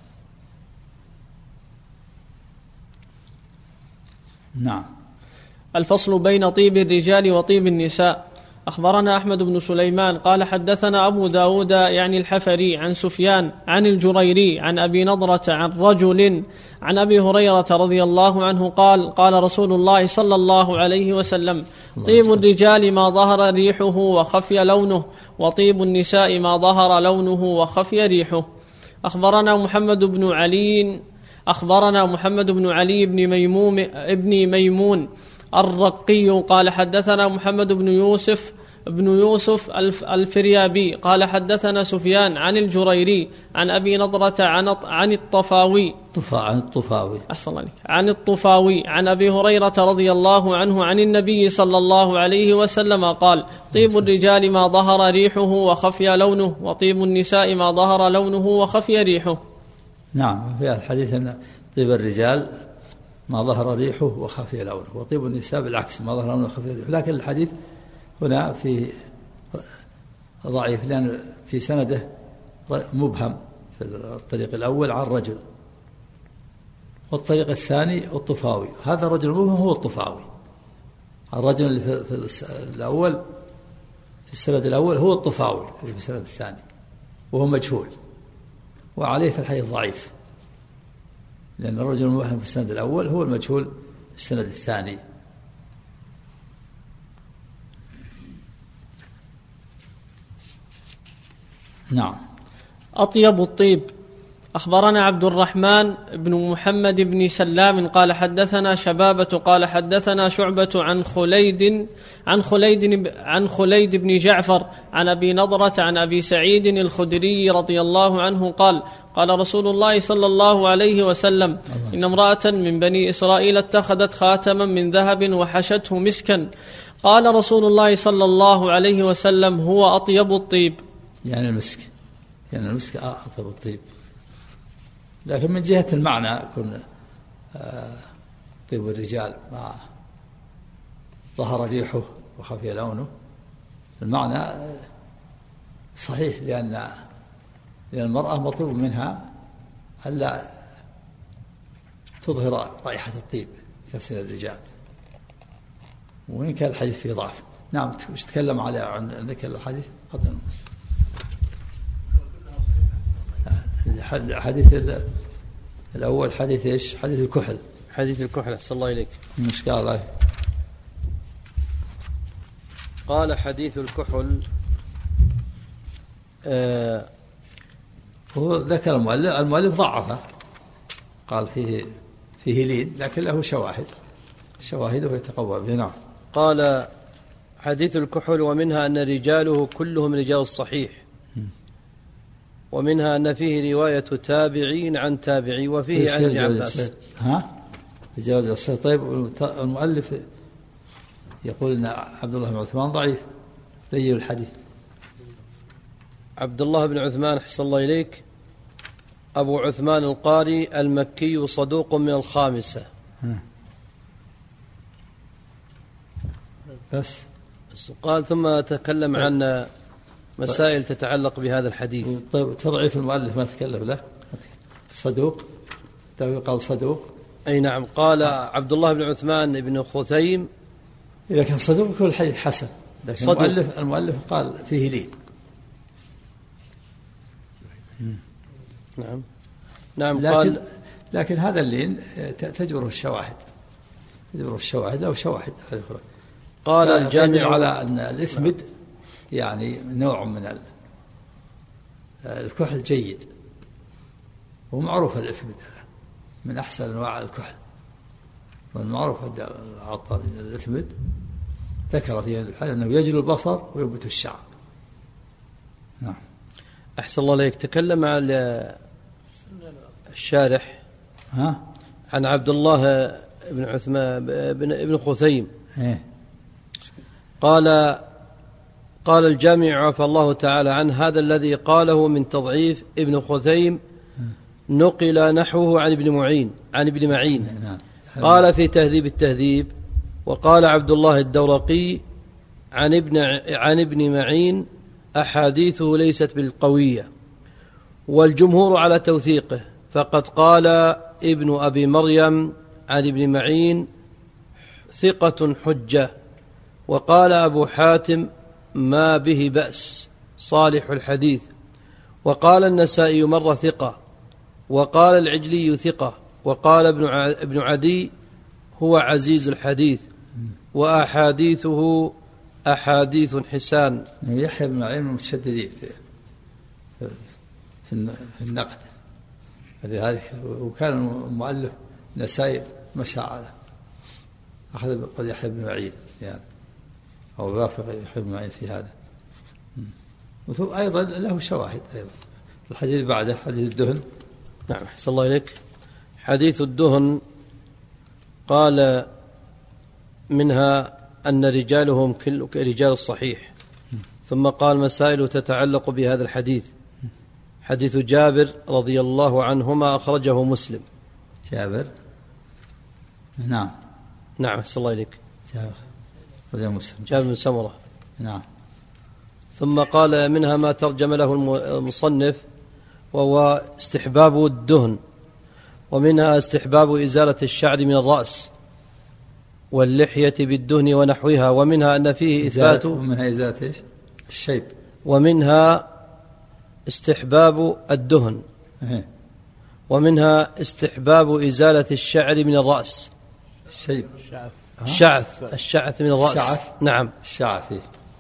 نعم. الفصل بين طيب الرجال وطيب النساء. أخبرنا أحمد بن سليمان قال حدثنا أبو داود يعني الحفري عن سفيان عن الجريري عن أبي نضرة عن رجل عن أبي هريرة رضي الله عنه قال قال رسول الله صلى الله عليه وسلم طيب الرجال ما ظهر ريحه وخفي لونه، وطيب النساء ما ظهر لونه وخفي ريحه. أخبرنا محمد بن علي أخبرنا محمد بن علي بن ميمون ابن ميمون الرقي قال حدثنا محمد بن يوسف بن يوسف الفريابي قال حدثنا سفيان عن الجريري عن أبي نضرة عن عن الطفاوي عن الطفاوي أحسن الله عليك عن الطفاوي عن أبي هريرة رضي الله عنه عن النبي صلى الله عليه وسلم قال طيب الرجال ما ظهر ريحه وخفي لونه، وطيب النساء ما ظهر لونه وخفي ريحه. نعم. في الحديث أن طيب الرجال ما ظهر ريحه وخفي لونه، وطيب النساء بالعكس ما ظهر لونه وخفي ريحه. لكن الحديث هنا في ضعيف، لأن في سنده مبهم في الطريق الأول عن رجل، والطريق الثاني الطفاوي. هذا الرجل المبهم هو الطفاوي. الرجل اللي في الأول في السند الأول هو الطفاوي اللي في السند الثاني، وهو مجهول، وعليه في الحديث ضعيف، لأن الرجل الموهم في السند الأول هو المجهول في السند الثاني. نعم. أطيب الطيب. أخبرنا عبد الرحمن بن محمد بن سلام قال حدثنا شبابة قال حدثنا شعبة عن خليد عن خليد عن خليد بن جعفر عن أبي نضرة عن أبي سعيد الخدري رضي الله عنه قال قال رسول الله صلى الله عليه وسلم إن امرأة من بني إسرائيل اتخذت خاتما من ذهب وحشته مسكا، قال رسول الله صلى الله عليه وسلم هو أطيب الطيب. يعني المسك يعني المسك أطيب الطيب. لكن من جهة المعنى يكون طيب الرجال ما ظهر ريحه وخفي لونه، المعنى صحيح، لأن لأن المرأة مطلوب منها ألا تظهر رائحة الطيب كسائر الرجال، وإن كان الحديث فيه ضعف. نعم. وش تكلم على عن ذكر الحديث؟ تفضل. الحديث الأول حديث إيش؟ حديث الكحل. حديث الكحل أحسن الله إليك. مش قال قال حديث الكحل آه هو ذكر المؤلف المؤلف ضعفه، قال فيه فيه لين لكن له شواهد شواهده يتقوى به. نعم. قال حديث الكحل ومنها أن رجاله كلهم رجال الصحيح، ومنها أن فيه رواية تابعين عن تابعي وفيه عن ابن عباس. ها رجال الصحيح. طيب المؤلف يقول أن عبد الله بن عثمان ضعيف لين الحديث. عبد الله بن عثمان أحسن الله إليك أبو عثمان القاري المكي صدوق من الخامسة. بس قال ثم تكلم عن مسائل تتعلق بهذا الحديث. طيب تضعيف المؤلف ما تكلم له صدوق قال صدوق. أي نعم. قال عبد الله بن عثمان بن خثيم إذا كان صدوق يكون الحديث حسن، لكن المؤلف المؤلف قال فيه لين. نعم نعم. لكن قال لكن هذا اللين تجبره الشواهد تجبره الشواهد أو شواهد. قال الجامع على أن الإثمد يعني نوع من الكحل جيد، ومعروف الإثمد من أحسن أنواع الكحل، والمعروف عند العطار الإثمد ذكر في الحديث أنه يجلو البصر وينبت الشعر. نعم. أحسن الله عليك. تكلم عن الشارح ها عن عبد الله بن عثمان بن ابن خثيم. إيه؟ قال قال الجامع عفى الله تعالى عن هذا الذي قاله من تضعيف ابن خثيم نقل نحوه عن ابن معين عن ابن معين. قال في تهذيب التهذيب وقال عبد الله الدورقي عن ابن عن ابن معين أحاديثه ليست بالقوية، والجمهور على توثيقه، فقد قال ابن أبي مريم عن ابن معين ثقة حجة، وقال أبو حاتم ما به بأس صالح الحديث، وقال النسائي مرة ثقة، وقال العجلي ثقة، وقال ابن عدي هو عزيز الحديث وأحاديثه أحاديث حسان. يحيى بن معين من المتشددين في في النقد لذلك، وكان المؤلف نسائي مشى على أخذ بقول يحيى بن معين يعني، أو وافق يحيى بن معين في هذا. أيضا له شواهد أيضا. الحديث بعده حديث الدهن. نعم أحسن الله إليك. حديث الدهن قال منها أن رجالهم كرجال الصحيح، ثم قال مسائل تتعلق بهذا الحديث. حديث جابر رضي الله عنهما أخرجه مسلم. جابر نعم نعم أحسن الله إليك. جابر رضي مسلم جابر بن سمرة. نعم. ثم قال منها ما ترجم له المصنف وهو استحباب الدهن، ومنها استحباب إزالة الشعر من الرأس واللحية بالدهن ونحوها، ومنها أن فيه إثبات ومنها إزالة إيش؟ الشيب، ومنها استحباب الدهن، ومنها استحباب إزالة الشعر من الرأس. الشيب الشعث الشعث من الرأس. الشعث. نعم الشعث.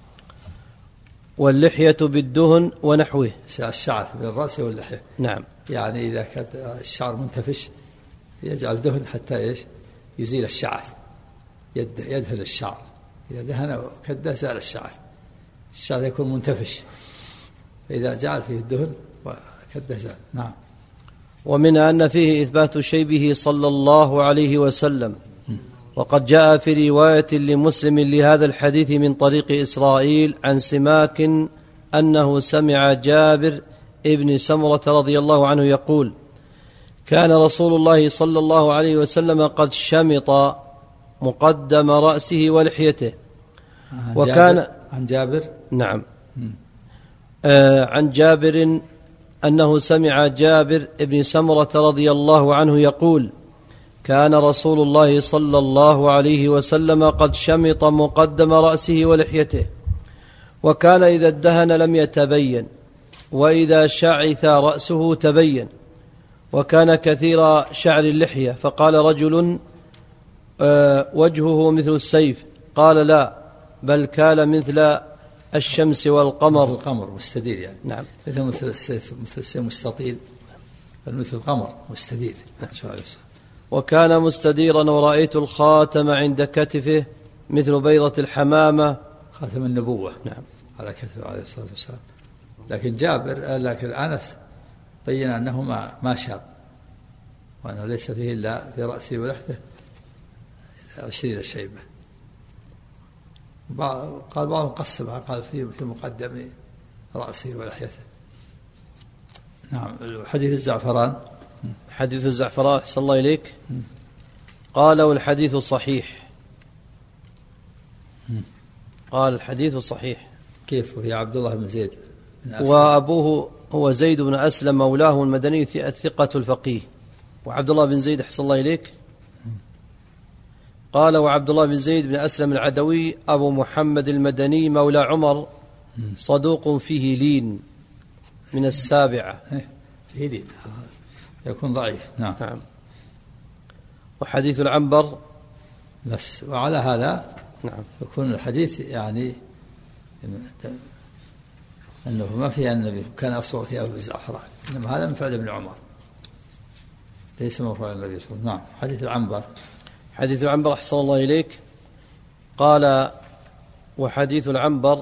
واللحية بالدهن ونحوه. الشعث من الرأس واللحية. نعم. يعني إذا كان الشعر منتفش يجعل دهن حتى إيش يزيل الشعث، يدهن الشعر، إذا دهن كده زال الشعث. الشعر يكون منتفش، فإذا جعل فيه الدهن كده زال. نعم. ومن أن فيه إثبات شيبه صلى الله عليه وسلم، وقد جاء في رواية لمسلم لهذا الحديث من طريق إسرائيل عن سماك أنه سمع جابر ابن سمرة رضي الله عنه يقول كان رسول الله صلى الله عليه وسلم قد شمط مقدم رأسه ولحيته. عن وكان جابر عن جابر نعم آه عن جابر أنه سمع جابر ابن سمرة رضي الله عنه يقول كان رسول الله صلى الله عليه وسلم قد شمط مقدم رأسه ولحيته، وكان إذا ادهن لم يتبين، وإذا شعث رأسه تبين، وكان كثير شعر اللحية، فقال رجل أه وجهه مثل السيف، قال لا بل كان مثل الشمس والقمر. مثل القمر مستدير يعني. نعم. مثل مثل السيف، مثل السيف مستطيل، مثل القمر مستدير. وكان مستديرا، ورأيت الخاتم عند كتفه مثل بيضة الحمامة. خاتم النبوة. نعم. على كتفه عليه الصلاة والسلام. لكن جابر لكن أنس بين أنه ما ما شاب، وأنه ليس فيه إلا في رأسه ولحته عشرين شيبة. قال بعضهم قسمها، قال في في مقدم رأسه ولحيته. نعم. حديث الزعفران. حديث الزعفران أحسن الله إليك. قال والحديث صحيح. قال الحديث صحيح. كيف؟ وهي عبد الله بن زيد بن أسلم، وأبوه هو زيد بن أسلم مولاه المدني الثقة الفقيه. وعبد الله بن زيد أحسن الله إليك. قال وعبد الله بن زيد بن أسلم العدوي أبو محمد المدني مولى عمر، صدوق فيه لين من السابعة. فيه لين يكون ضعيف. نعم. نعم. وحديث العنبر بس. وعلى هذا نعم يكون الحديث يعني أنه ما فيه النبي كان أصوغ ثيابه بالزعفران، إنما هذا من فعل ابن عمر ليس من فعل النبي صلى الله عليه وسلم. نعم. حديث العنبر. حديث العنبر أحسن الله إليك. قال وحديث العنبر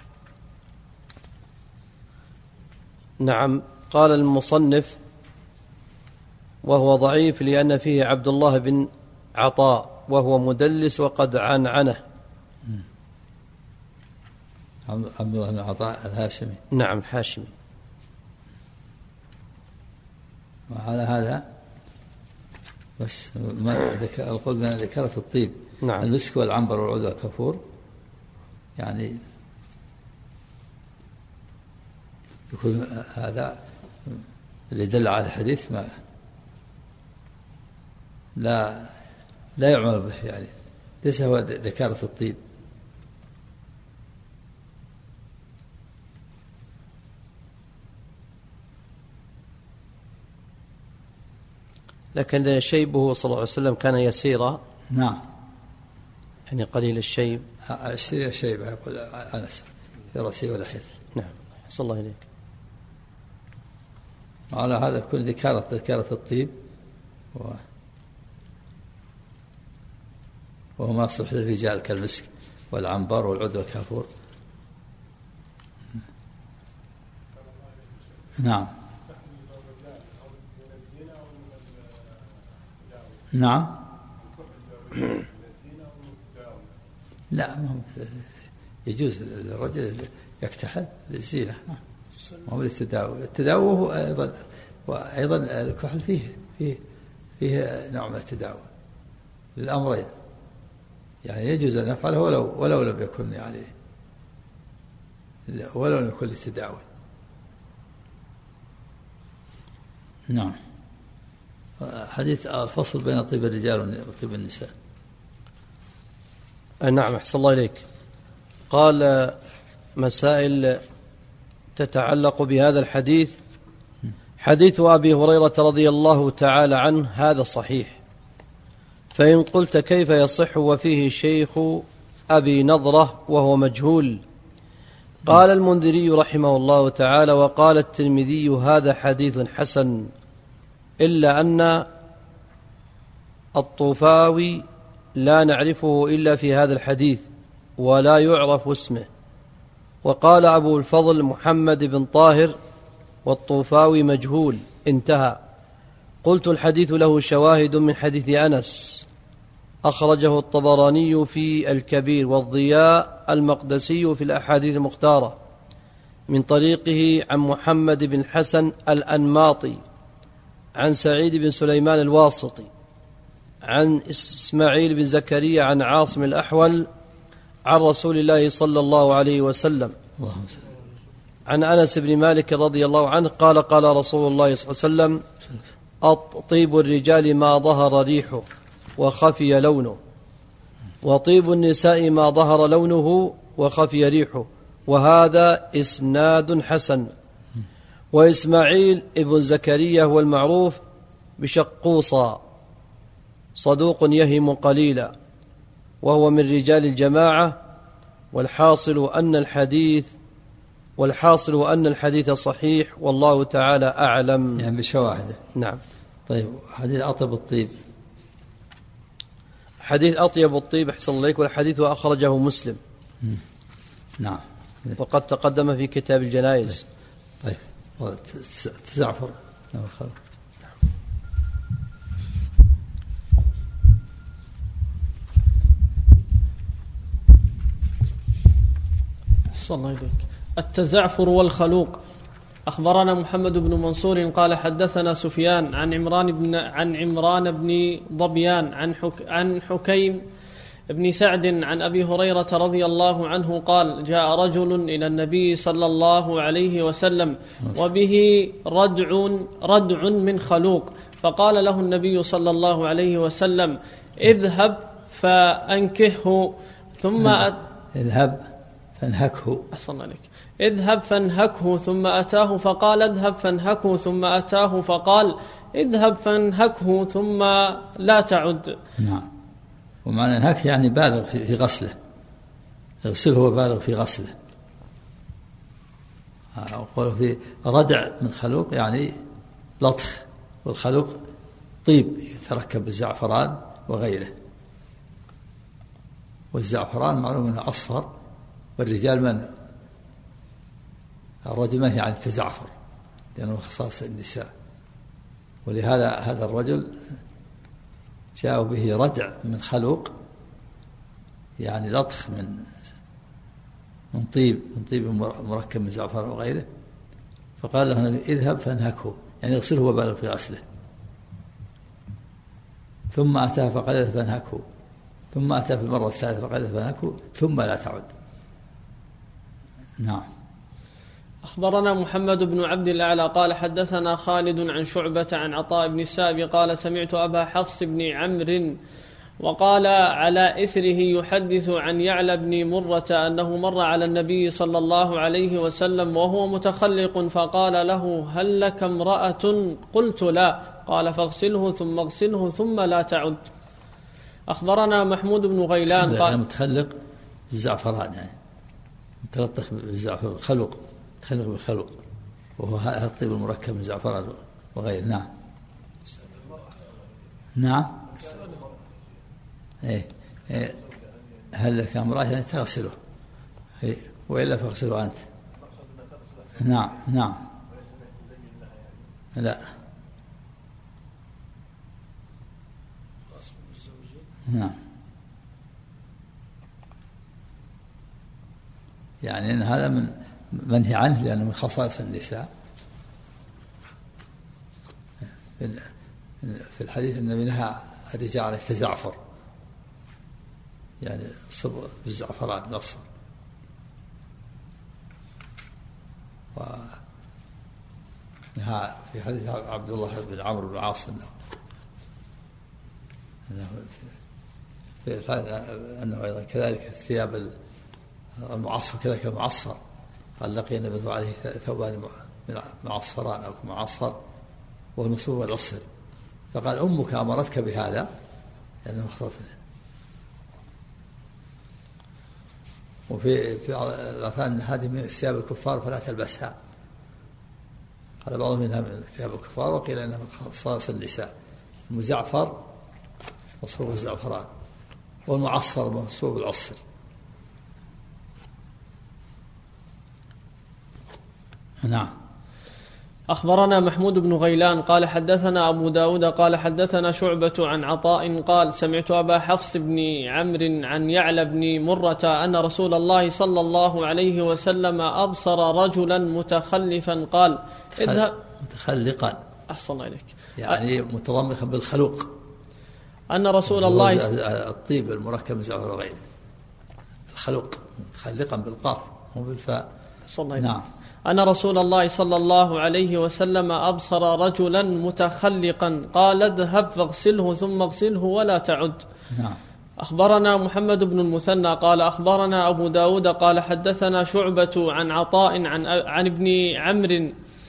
نعم. قال المصنف وهو ضعيف لأن فيه عبد الله بن عطاء وهو مدلس وقد عنعنه. عبد الله بن عطاء الهاشمي. نعم الهاشمي. وعلى هذا بس ما القول من ذكرت الطيب. نعم. المسك والعنبر والعود والكافور يعني يكون هذا اللي دل على الحديث ما لا لا يعمل به، يعني ليس هو ذكارة الطيب. لكن شيبه صلى الله عليه وسلم كان يسيرا. نعم. يعني قليل الشيب. عشرين شيبة يقول أنس في رأسه ولحيته. نعم. صلى الله عليك. وعلى هذا كل ذكارة ذكارة الطيب و... وهو ما يصلح للرجال كالمسك والعنبر والعود والكافور. نعم. نعم. لا ما هو يجوز الرجل يكتحل للزينة، ما هو للتداوي. التداوي هو أيضا وأيضا الكحل فيه فيه فيه نوع من التداوي للأمرين، يعني يجوز أن نفعله ولو ولو لم يكن يعني ولو لم يكن للتداوي. نعم. حديث الفصل بين طيب الرجال وطيب النساء. نعم أحسن الله إليك. قال مسائل تتعلق بهذا الحديث. حديث أبي هريرة رضي الله تعالى عنه هذا صحيح، فإن قلت كيف يصح وفيه شيخ أبي نضرة وهو مجهول؟ قال المنذري رحمه الله تعالى وقال الترمذي هذا حديث حسن، إلا أن الطوفاوي لا نعرفه إلا في هذا الحديث ولا يعرف اسمه. وقال أبو الفضل محمد بن طاهر والطوفاوي مجهول، انتهى. قلت الحديث له شواهد من حديث أنس أخرجه الطبراني في الكبير والضياء المقدسي في الأحاديث المختارة من طريقه عن محمد بن الحسن الأنماطي عن سعيد بن سليمان الواسطي عن إسماعيل بن زكريا عن عاصم الأحول عن رسول الله صلى الله عليه وسلم عن أنس بن مالك رضي الله عنه قال قال رسول الله صلى الله عليه وسلم طيب الرجال ما ظهر ريحه وخفي لونه، وطيب النساء ما ظهر لونه وخفي ريحه، وهذا إسناد حسن. وإسماعيل ابن زكريا هو المعروف بشقوصا صدوق يهم قليلا وهو من رجال الجماعة، والحاصل أن الحديث والحاصل أن الحديث صحيح والله تعالى أعلم. يعني بشواهده. نعم. طيب حديث أطيب الطيب. حديث أطيب الطيب أحسن الله إليك، والحديث أخرجه مسلم. نعم. وقد تقدم في كتاب الجنائز. طيب تزعفر. نعم. أحسن الله إليك. التزعفر والخلوق. أخبرنا محمد بن منصور قال حدثنا سفيان عن عمران بن عن عمران بن ضبيان عن حك عن حكيم بن سعد عن أبي هريرة رضي الله عنه قال: جاء رجل إلى النبي صلى الله عليه وسلم وبه ردع ردع من خلوق، فقال له النبي صلى الله عليه وسلم: اذهب فأنكهه ثم أت... اذهب فانهكه. أحسن الله عليك. اذهب فانهكه ثم أتاه فقال: اذهب فانهكه ثم أتاه فقال: اذهب فانهكه ثم لا تعد. نعم. ومعنى انهك يعني بالغ في غسله، يغسله وبالغ في غسله. أقول في ردع من خلوق يعني لطخ، والخلوق طيب يتركب بالزعفران وغيره، والزعفران معلوم أنه أصفر، والرجال من الرجل منهي عن التزعفر لأنه خصاص النساء، ولهذا هذا الرجل جاءوا به ردع من خلوق يعني لطخ من من طيب من طيب مركب من زعفران وغيره، فقال له النبي: اذهب فانهكه، يعني اغسله وبالغ في غسله. ثم أتاه فقال: اذهب فانهكه، ثم أتى في المرة الثالثة فقال: اذهب فانهكه ثم لا تعد. نعم. أخبرنا محمد بن عبد الأعلى قال حدثنا خالد عن شعبة عن عطاء بن السائب قال: سمعت أبا حفص بن عمرو وقال على إثره يحدث عن يعلى بن مرة أنه مر على النبي صلى الله عليه وسلم وهو متخلق فقال له: هل لك امرأة؟ قلت: لا. قال: فاغسله ثم اغسله ثم لا تعد. أخبرنا محمود بن غيلان قال: متخلق بالزعفران يعني متلطخ بالزعفران، خلق متخلق بالخلق، وهو هذا الطيب المركب من زعفران وغيره. نعم. نعم. إيه. إيه. هل لك امرأة يعني تغسله، إيه. وإلا فاغسله أنت. نعم. نعم. لا. نعم. يعني إن هذا من منهي عنه لأنه من خصائص النساء. في الحديث النبي نهى الرجال عن التزعفر، يعني صب بالزعفران الأصفر. ونهى في حديث عبد الله بن عمرو بن العاص أنه أنه أيضا كذلك الثياب المعصفر كذلك المعصفر، قال: لقي النبي عليه ثوبان معصفران أو معصفر والمصفوف والأصفر، فقال: أمك أمرتك بهذا لأنه مختص. وفي في الأثان هذه من ثياب الكفار فلا تلبسها، قال بعضهم منها من ثياب الكفار، وقيل إنها من خصائص النساء. المزعفر مصفوف الزعفران، والمعصفر مصفوف الأصفر. نعم. أخبرنا محمود بن غيلان قال حدثنا أبو داود قال حدثنا شعبة عن عطاء قال: سمعت أبا حفص بن عمرو عن يعلى بن مرة أن رسول الله صلى الله عليه وسلم أبصر رجلا متخلفا قال: اذهب متخلقا. أحسن الله إليك. يعني متضمخا بالخلوق. أن رسول الله الطيب المركب من زعفران وغيره، الخلوق متخلقا بالقاف مو بالفاء. نعم. أن رسول الله صلى الله عليه وسلم أبصر رجلا متخلقا قال: اذهب فاغسله ثم اغسله ولا تعد. نعم. أخبرنا محمد بن المثنى قال أخبرنا أبو داود قال حدثنا شعبة عن عطاء عن, عن ابن عمرو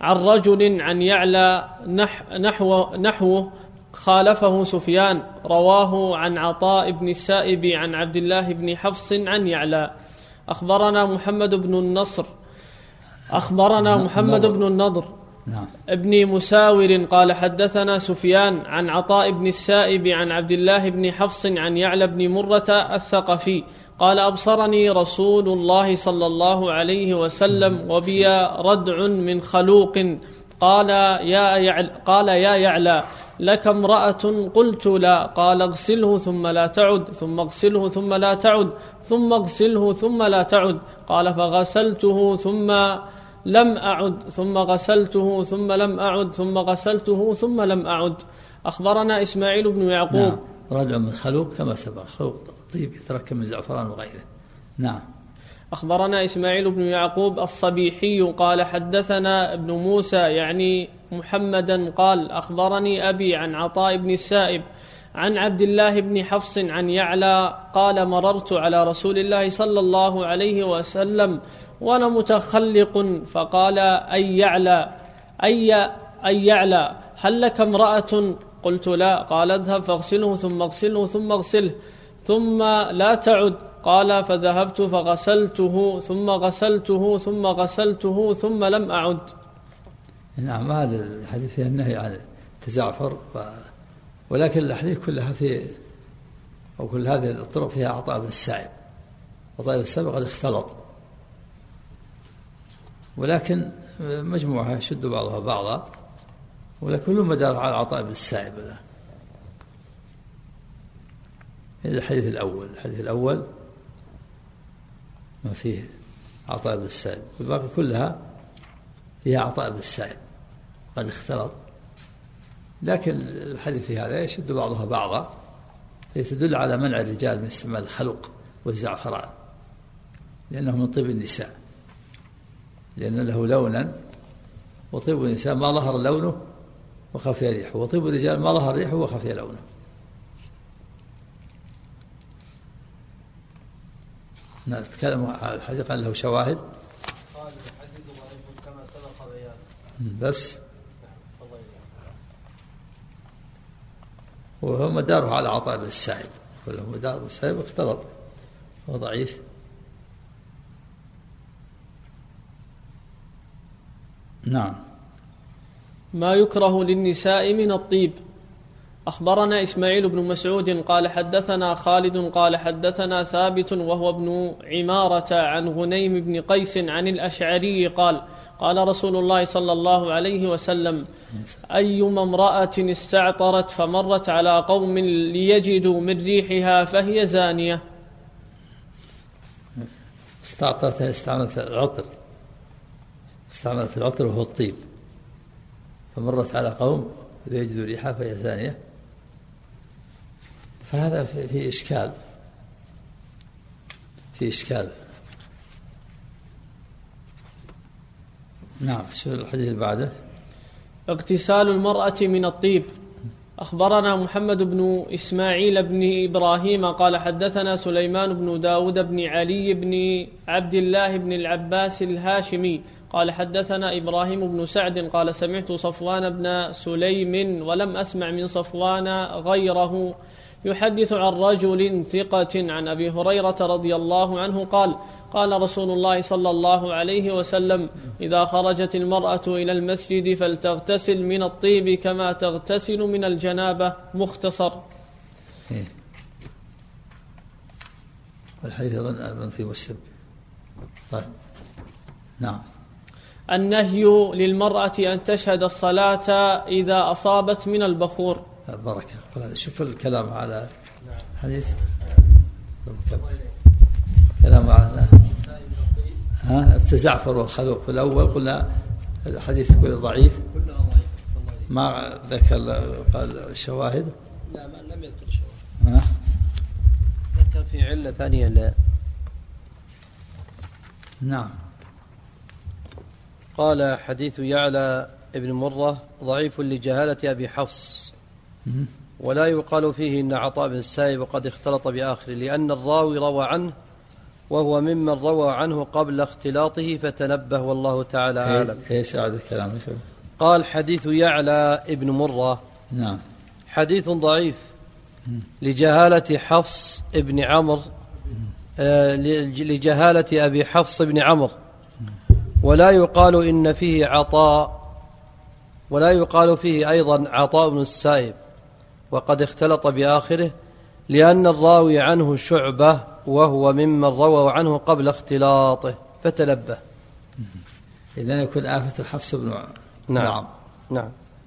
عن رجل عن يعلى نحو نحوه خالفه سفيان رواه عن عطاء بن السائب عن عبد الله بن حفص عن يعلى. أخبرنا محمد بن النصر أخبرنا محمد بن النضر ابن مساور قال حدثنا سفيان عن عطاء بن السائب عن عبد الله بن حفص عن يعلى بن مرة الثقفي قال أبصرني رسول الله صلى الله عليه وسلم وبي ردع من خلوق قال يا يعلى, قال يا يعلى لك امرأة؟ قلت لا. قال اغسله ثم لا تعد، ثم اغسله ثم لا تعد، ثم اغسله ثم لا تعد. قال فغسلته ثم لم أعد، ثم غسلته ثم لم أعد، ثم غسلته ثم لم أعد. أخبرنا إسماعيل بن يعقوب. نعم. رجع من خلوق كما سبق، خلوق طيب يتركب من زعفران وغيره. نعم. أخبرنا إسماعيل بن يعقوب الصبيحي قال حدثنا ابن موسى يعني محمدا قال أخبرني أبي عن عطاء بن السائب عن عبد الله بن حفص عن يعلى قال مررت على رسول الله صلى الله عليه وسلم وأنا متخلق فقال أي يعلى أي, أي يعلى هل لك امرأة؟ قلت لا. قال اذهب فاغسله ثم اغسله ثم اغسله ثم لا تعد. قال فذهبت فغسلته ثم غسلته ثم غسلته ثم لم أعد. نعم. هذا الحديث فيه النهي عن التزعفر و... ولكن الأحاديث كلها في أو كل هذه الطرق فيها عطاء بن السائب. عطاء بن السائب قد اختلط، ولكن مجموعها يشد بعضها بعضا، ولكن كل مدار على عطاء بن السائب. الحديث الأول الحديث الأول ما فيه عطاء بن السائب، والباقي كلها فيها عطاء بن السائب قد اختلط، لكن الحديث في هذا يشد بعضها بعضا، يتدل على منع الرجال من استعمال الخلق والزعفران لأنه من طيب النساء، لأن له لونا، وطيب النساء ما ظهر لونه وخفي ريحه، وطيب الرجال ما ظهر ريحه وخفي لونه. نتكلم عن الحديث قال له شواهد. قال الحديث ضعيف كما سبق بيانه. بس وهو مداره على عطاء بن السائب، وله مدار بن السائب اختلط وضعيف. نعم. ما يكره للنساء من الطيب. أخبرنا إسماعيل بن مسعود قال حدثنا خالد قال حدثنا ثابت وهو ابن عمارة عن غنيم بن قيس عن الأشعري قال قال رسول الله صلى الله عليه وسلم أيما امرأة استعطرت فمرت على قوم ليجدوا من ريحها فهي زانية. استعطرت استعملت العطر استعملت العطر وهو الطيب، فمرت على قوم ليجدوا ريحها فهي زانية، فهذا في إشكال في إشكال نعم. شو الحديث اللي بعده؟ اغتسال المرأة من الطيب. أخبرنا محمد بن إسماعيل بن إبراهيم قال حدثنا سليمان بن داود بن علي بن عبد الله بن العباس الهاشمي قال حدثنا إبراهيم بن سعد قال سمعت صفوان بن سليم ولم أسمع من صفوان غيره يحدث عن رجل ثقة عن أبي هريرة رضي الله عنه قال قال رسول الله صلى الله عليه وسلم إذا خرجت المرأة إلى المسجد فلتغتسل من الطيب كما تغتسل من الجنابة. مختصر. والحديث أظن في مسلم. طيب. نعم. النهي للمرأة أن تشهد الصلاة إذا أصابت من البخور. بركة. شوف الكلام على الحديث. كلام على ها التزعفر والخلوق في الأول قلنا الحديث كله ضعيف، ما ذكر قال الشواهد. لا ما لم يذكر شواهد. ها ذكر في علة ثانية. لا. نعم. قال حديث يعلى ابن مرة ضعيف لجهالة أبي حفص، ولا يقال فيه إن عطاء بن السائب وقد اختلط بآخر، لأن الراوي روى عنه وهو ممن روى عنه قبل اختلاطه فتنبه والله تعالى أعلم. إيش هذا الكلام؟ قال حديث يعلى ابن مرة نعم حديث ضعيف لجهالة حفص ابن عمرو آه لجهالة أبي حفص بن عمرو، ولا يقال إن فيه عطاء، ولا يقال فيه أيضا عطاء بن السائب، وقد اختلط بآخره لأن الراوي عنه شعبة وهو ممن روى عنه قبل اختلاطه فتلبه. إذن يكون آفة حفص بن عمرو. نعم نعم.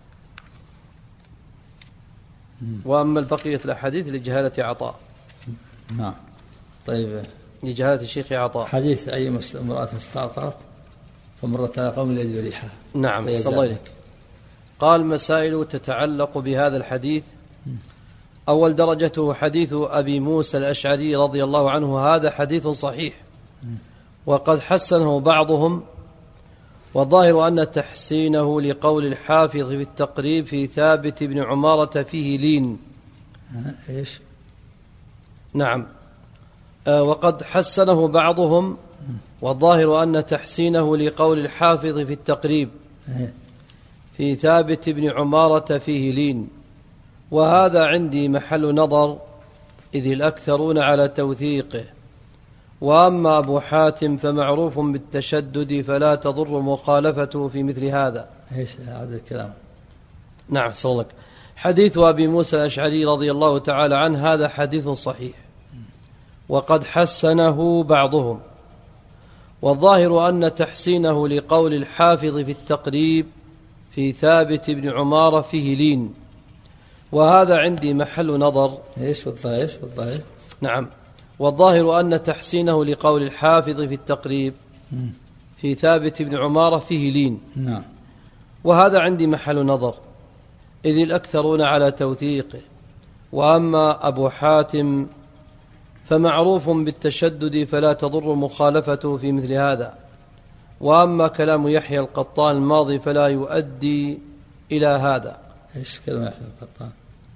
وأما البقية الأحاديث لجهالة عطاء. نعم. طيب لجهالة الشيخ عطاء. حديث أي امرأة استعطرت فمرت على قوم يجدوا ريحها. نعم صلى الله عليك. قال مسائل تتعلق بهذا الحديث. أول درجته حديث أبي موسى الأشعري رضي الله عنه، هذا حديث صحيح وقد حسنه بعضهم، والظاهر أن تحسينه لقول الحافظ في التقريب في ثابت بن عمارة فيه لين. إيش؟ نعم آه وقد حسنه بعضهم، والظاهر أن تحسينه لقول الحافظ في التقريب في ثابت بن عمارة فيه لين، وهذا عندي محل نظر إذ الأكثرون على توثيقه. وأما أبو حاتم فمعروف بالتشدد فلا تضر مخالفته في مثل هذا. إيش هذا الكلام؟ نعم صلى. حديث أبي موسى الأشعري رضي الله تعالى عنه هذا حديث صحيح وقد حسنه بعضهم، والظاهر أن تحسينه لقول الحافظ في التقريب في ثابت بن عمارة فيه لين، وهذا عندي محل نظر. إيش والظاهر؟ والظاهر نعم والظاهر أن تحسينه لقول الحافظ في التقريب في ثابت بن عمارة فيه لين. نعم. وهذا عندي محل نظر إذ الأكثرون على توثيقه. وأما أبو حاتم فمعروف بالتشدد فلا تضر مخالفته في مثل هذا. وأما كلام يحيى القطان الماضي فلا يؤدي إلى هذا. إيش كلام يحيى القطان؟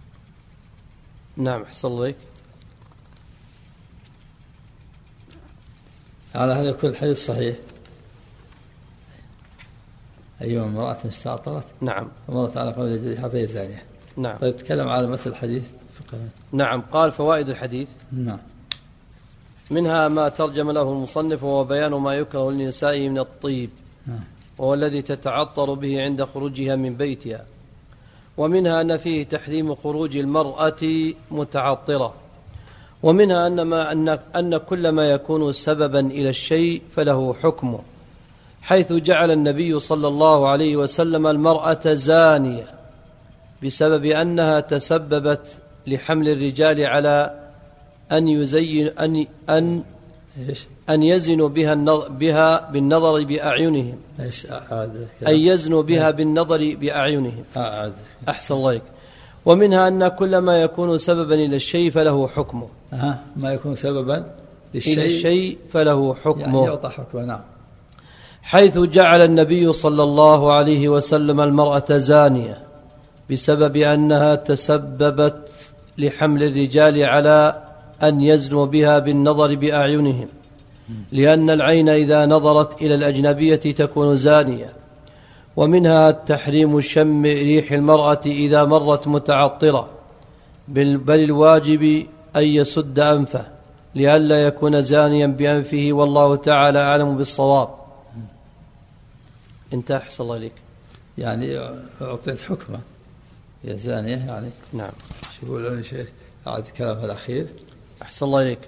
نعم حصل لك. على هذا يكون الحديث صحيح. أيها امرأة استعطرت نعم ومرت على قوم يجدوا ريحها فهي زانية. نعم. طيب تكلم على مثل الحديث فقط. نعم. قال فوائد الحديث. نعم. منها ما ترجم له المصنف وهو بيان ما يكره للنساء من الطيب نعم. وهو الذي تتعطر به عند خروجها من بيتها. ومنها أن فيه تحريم خروج المرأة متعطرة. ومنها أن, ما أن, أن كل ما يكون سببا إلى الشيء فله حكمه، حيث جعل النبي صلى الله عليه وسلم المرأة زانية بسبب أنها تسببت لحمل الرجال على أن يزين أن أن أن يزنوا بها بها بالنظر بأعينهم. أن يزنوا بها بالنظر بأعينهم. أحسن الله. ومنها أن كل ما يكون سببا إلى الشيء فله حكمه. أه ما يكون سببا للشيء إلى الشيء فله حكمه. يعني يعطى حكمه. نعم. حيث جعل النبي صلى الله عليه وسلم المرأة زانية بسبب أنها تسببت لحمل الرجال على أن يزنوا بها بالنظر بأعينهم، لأن العين إذا نظرت إلى الأجنبية تكون زانية. ومنها تحريم شم ريح المرأة إذا مرت متعطرة، بل الواجب أن يسد أنفه لئلا يكون زانيا بأنفه، والله تعالى أعلم بالصواب. انت أحسن الله إليك. يعني أعطيت حكمة يا زانية يعني. نعم. شو يقولون شيء أعد الكلام الأخير. أحسن الله إليك.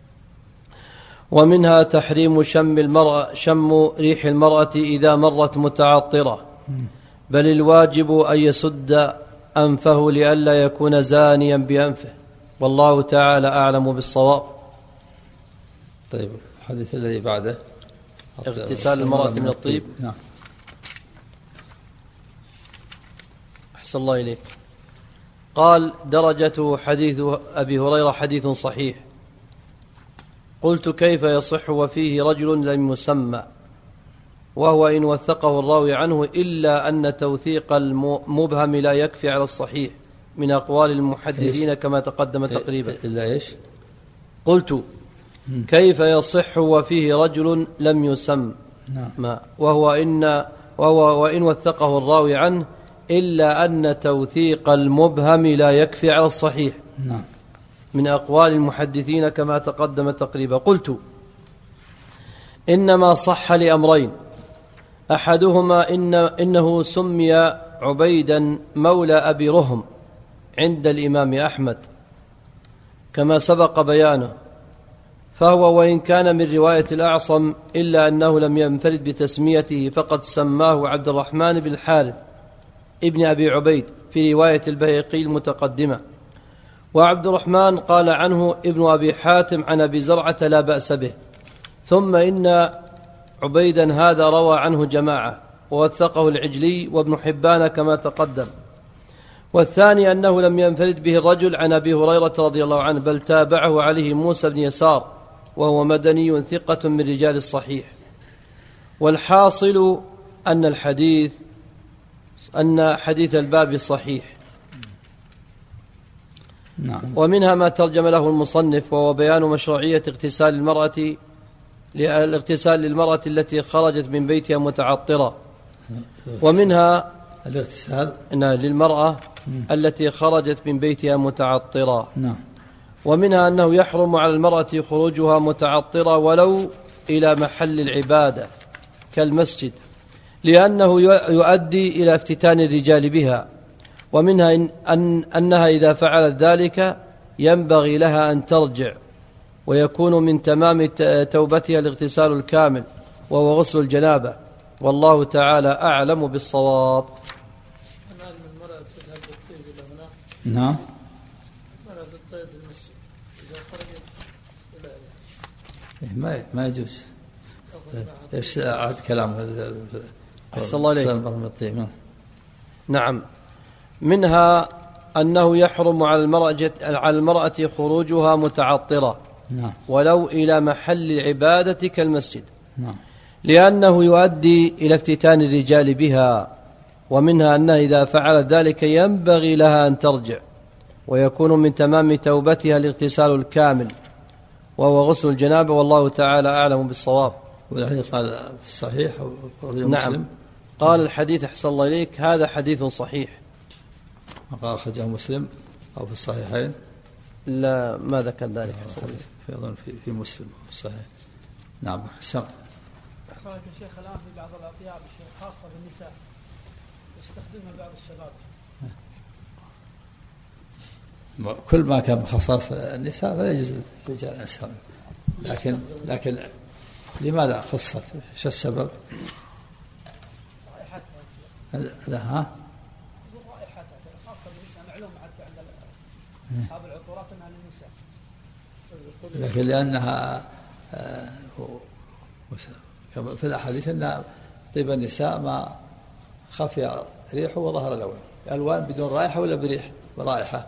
ومنها تحريم شم المرأة شم ريح المرأة إذا مرت متعطرة، بل الواجب أن يسد أنفه لئلا يكون زانيا بأنفه، والله تعالى أعلم بالصواب. طيب الحديث الذي بعده اغتسال المرأة من الطيب. نعم. أحسن الله إليك. قال درجته حديث أبي هريرة حديث صحيح. قلت كيف يصح وفيه رجل لم يسمى، وهو إن وثقه الراوي عنه، إلا أن توثيق المبهم لا يكفي على الصحيح من أقوال المحدثين كما تقدم تقريبا. إلا إيش؟ قلت كيف يصح وفيه رجل لم يسم نعم. وهو إن وهو وإن وثقه الراوي عنه إلا أن توثيق المبهم لا يكفي على الصحيح نعم. من أقوال المحدثين كما تقدم تقريبا. قلت إنما صح لأمرين: أحدهما إن إنه سمي عبيدا مولى أبي رهم عند الإمام أحمد كما سبق بيانه، فهو وإن كان من رواية الأعصم إلا أنه لم ينفرد بتسميته، فقد سماه عبد الرحمن بن الحارث ابن أبي عبيد في رواية البيهقي المتقدمة، وعبد الرحمن قال عنه ابن أبي حاتم عن أبي زرعة لا بأس به. ثم إن عبيدا هذا روى عنه جماعة ووثقه العجلي وابن حبان كما تقدم. والثاني أنه لم ينفرد به الرجل عن أبي هريرة رضي الله عنه، بل تابعه عليه موسى بن يسار وهو مدني ثقة من رجال الصحيح. والحاصل أن الحديث أن حديث الباب صحيح. نعم. ومنها ما ترجم له المصنف، وهو بيان مشروعية اغتسال المرأة الاغتسال للمرأة التي خرجت من بيتها متعطرة. ومنها الاغتسال للمرأة التي خرجت من بيتها متعطرة. نعم. ومنها أنه يحرم على المرأة خروجها متعطرة ولو إلى محل العبادة كالمسجد، لأنه يؤدي إلى افتتان الرجال بها. ومنها إن أن أنها إذا فعلت ذلك ينبغي لها أن ترجع، ويكون من تمام توبتها الاغتسال الكامل وهو غسل الجنابة، والله تعالى أعلم بالصواب. نعم. مرأة الطيب في المسجد إذا خرجت إلى ما ما يجوز. ايش عاد كلام أحسن الله إليك. نعم. منها أنه يحرم على المرأة على المرأة خروجها متعطرة نعم. ولو إلى محل العبادة كالمسجد، نعم. لأنه يؤدي إلى افتتان الرجال بها. ومنها أنها إذا فعلت ذلك ينبغي لها أن ترجع، ويكون من تمام توبتها الاغتسال الكامل وهو غسل الجنابة، والله تعالى أعلم بالصواب. والحديث قال في الصحيح نعم. مسلم. قال الحديث أحسن الله إليك هذا حديث صحيح. قال أخرجه مسلم أو في الصحيحين؟ لا ما ذكر ذلك. في أظن في في مسلم في الصحيح. نعم. سمع. أحسن لك يا شيخ، الآن في بعض الأطياب خاصة بالنساء يستخدمها بعض الشباب. كل ما كان بخصائص النساء فلا يجوز للرجال أن يستخدمه، لكن لكن لماذا خصت؟ شو السبب؟ لا ها؟ رائحتها خاصة بالنساء، معلومة حتى عند أصحاب العطورات أنها للنساء، لكن لأنها في الأحاديث أن طيب النساء ما خفي ريحه وظهر لونه، ألوان بدون رائحة ولا بريح برائحة؟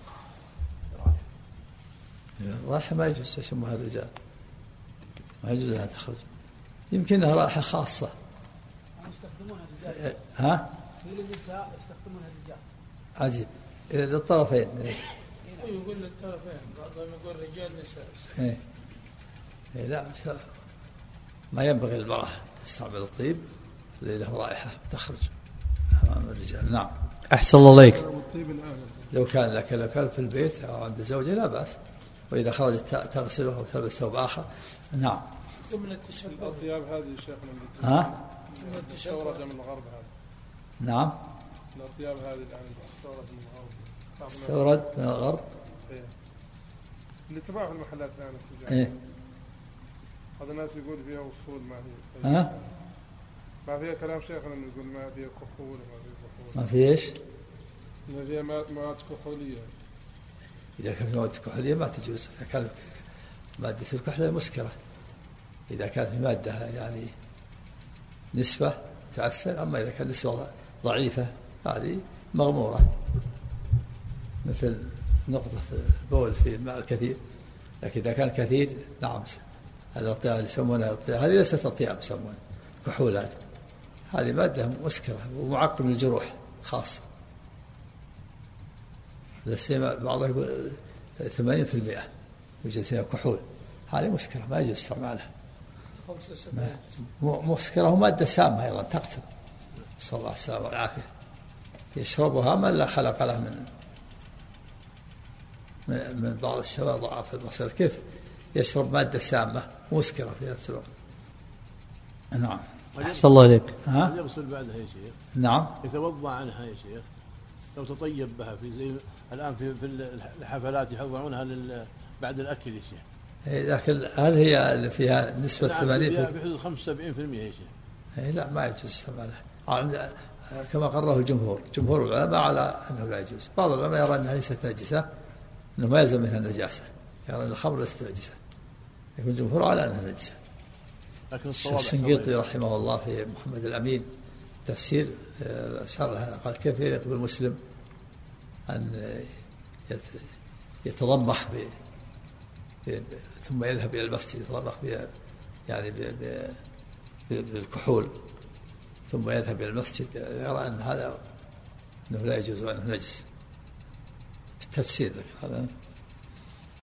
رائحة ما يجوز يشمها الرجال، ما يجوز أنها تخرج، يمكنها رائحة خاصة. يستخدمونها الرجال. ها؟ في النساء يستخدمونها الرجال. عجيب. للطرفين. يقول للطرفين، بعضهم يقول رجال نساء. إيه. إيه لا ما ينبغي للمرأة تستعمل الطيب له رائحة تخرج أمام الرجال. نعم. أحسن الله إليك. لو كان لك لو كان في البيت أو عند زوجها لا بأس، وإذا خرجت تغسله أو تلبس ثوب آخر. نعم. من التشبه. الثياب هذه شيخنا ها؟ من التشبه من الغرب هذا. نعم. الثياب هذه الآن استورد من الغرب. استورد من الغرب. إيه. اللي تباع في المحلات الآن التجارية. إيه. هذا الناس يقول فيها وصول ما هي. ها؟ ما فيها كلام شيخنا يقول ما فيها كحول وما فيها كحول. ما في إيش؟ ما فيها مواد كحولية. إذا كانت مواد كحولية ما تجوز، إذا كانت مادة الكحولية مسكرة، إذا كانت مادة يعني نسبة تأثر، أما إذا كانت نسبة ضعيفة هذه مغمورة، مثل نقطة البول في الماء الكثير. لكن إذا كان كثير نعم، الأطياب اللي يسمونها الأطياب هذه ليست أطياب، يسمونها كحولات، هذه مادة مسكرة ومعقم للجروح خاصة. لا سيما بعضها يقول ثمانين في المئة يوجد فيها كحول، هذه مسكرة ما يجوز استعمالها. مسكرة ومادة سامة أيضا تقتل، صلى الله عليه وسلم والعافية. يشربها من لا خلق له من من بعض الشباب ضعاف البصر، كيف يشرب مادة سامة مسكرة في نفس الوقت؟ نعم. أحسن الله إليك. هل يغسل بعدها يا شيخ؟ نعم. يتوضأ عنها يا شيخ لو تطيب بها في زي الآن في في الحفلات يحضرونها بعد الأكل يا شيخ. لكن هل هي اللي فيها نسبة ثمانين في حدود خمسة وسبعين بالمئة يا شيخ؟ لا ما يجوز استعمالها كما قرره الجمهور. جمهور العلماء على أنه لا يجوز. بعض العلماء يرى أنها ليست نجسة، أنه ما يلزم منها النجاسة، يرى أن الخمر ليست نجسة، يكون الجمهور على أنها نجسة. لكن الشنقيطي رحمه الله في محمد الأمين تفسير شرح هذا قال كيف يليق بالمسلم أن يتضمخ ب ثم يذهب إلى المسجد يتضمخ ب يعني بالكحول ثم يذهب إلى المسجد، يرى أن هذا أنه لا يجوز وأنه نجس. في التفسير هذا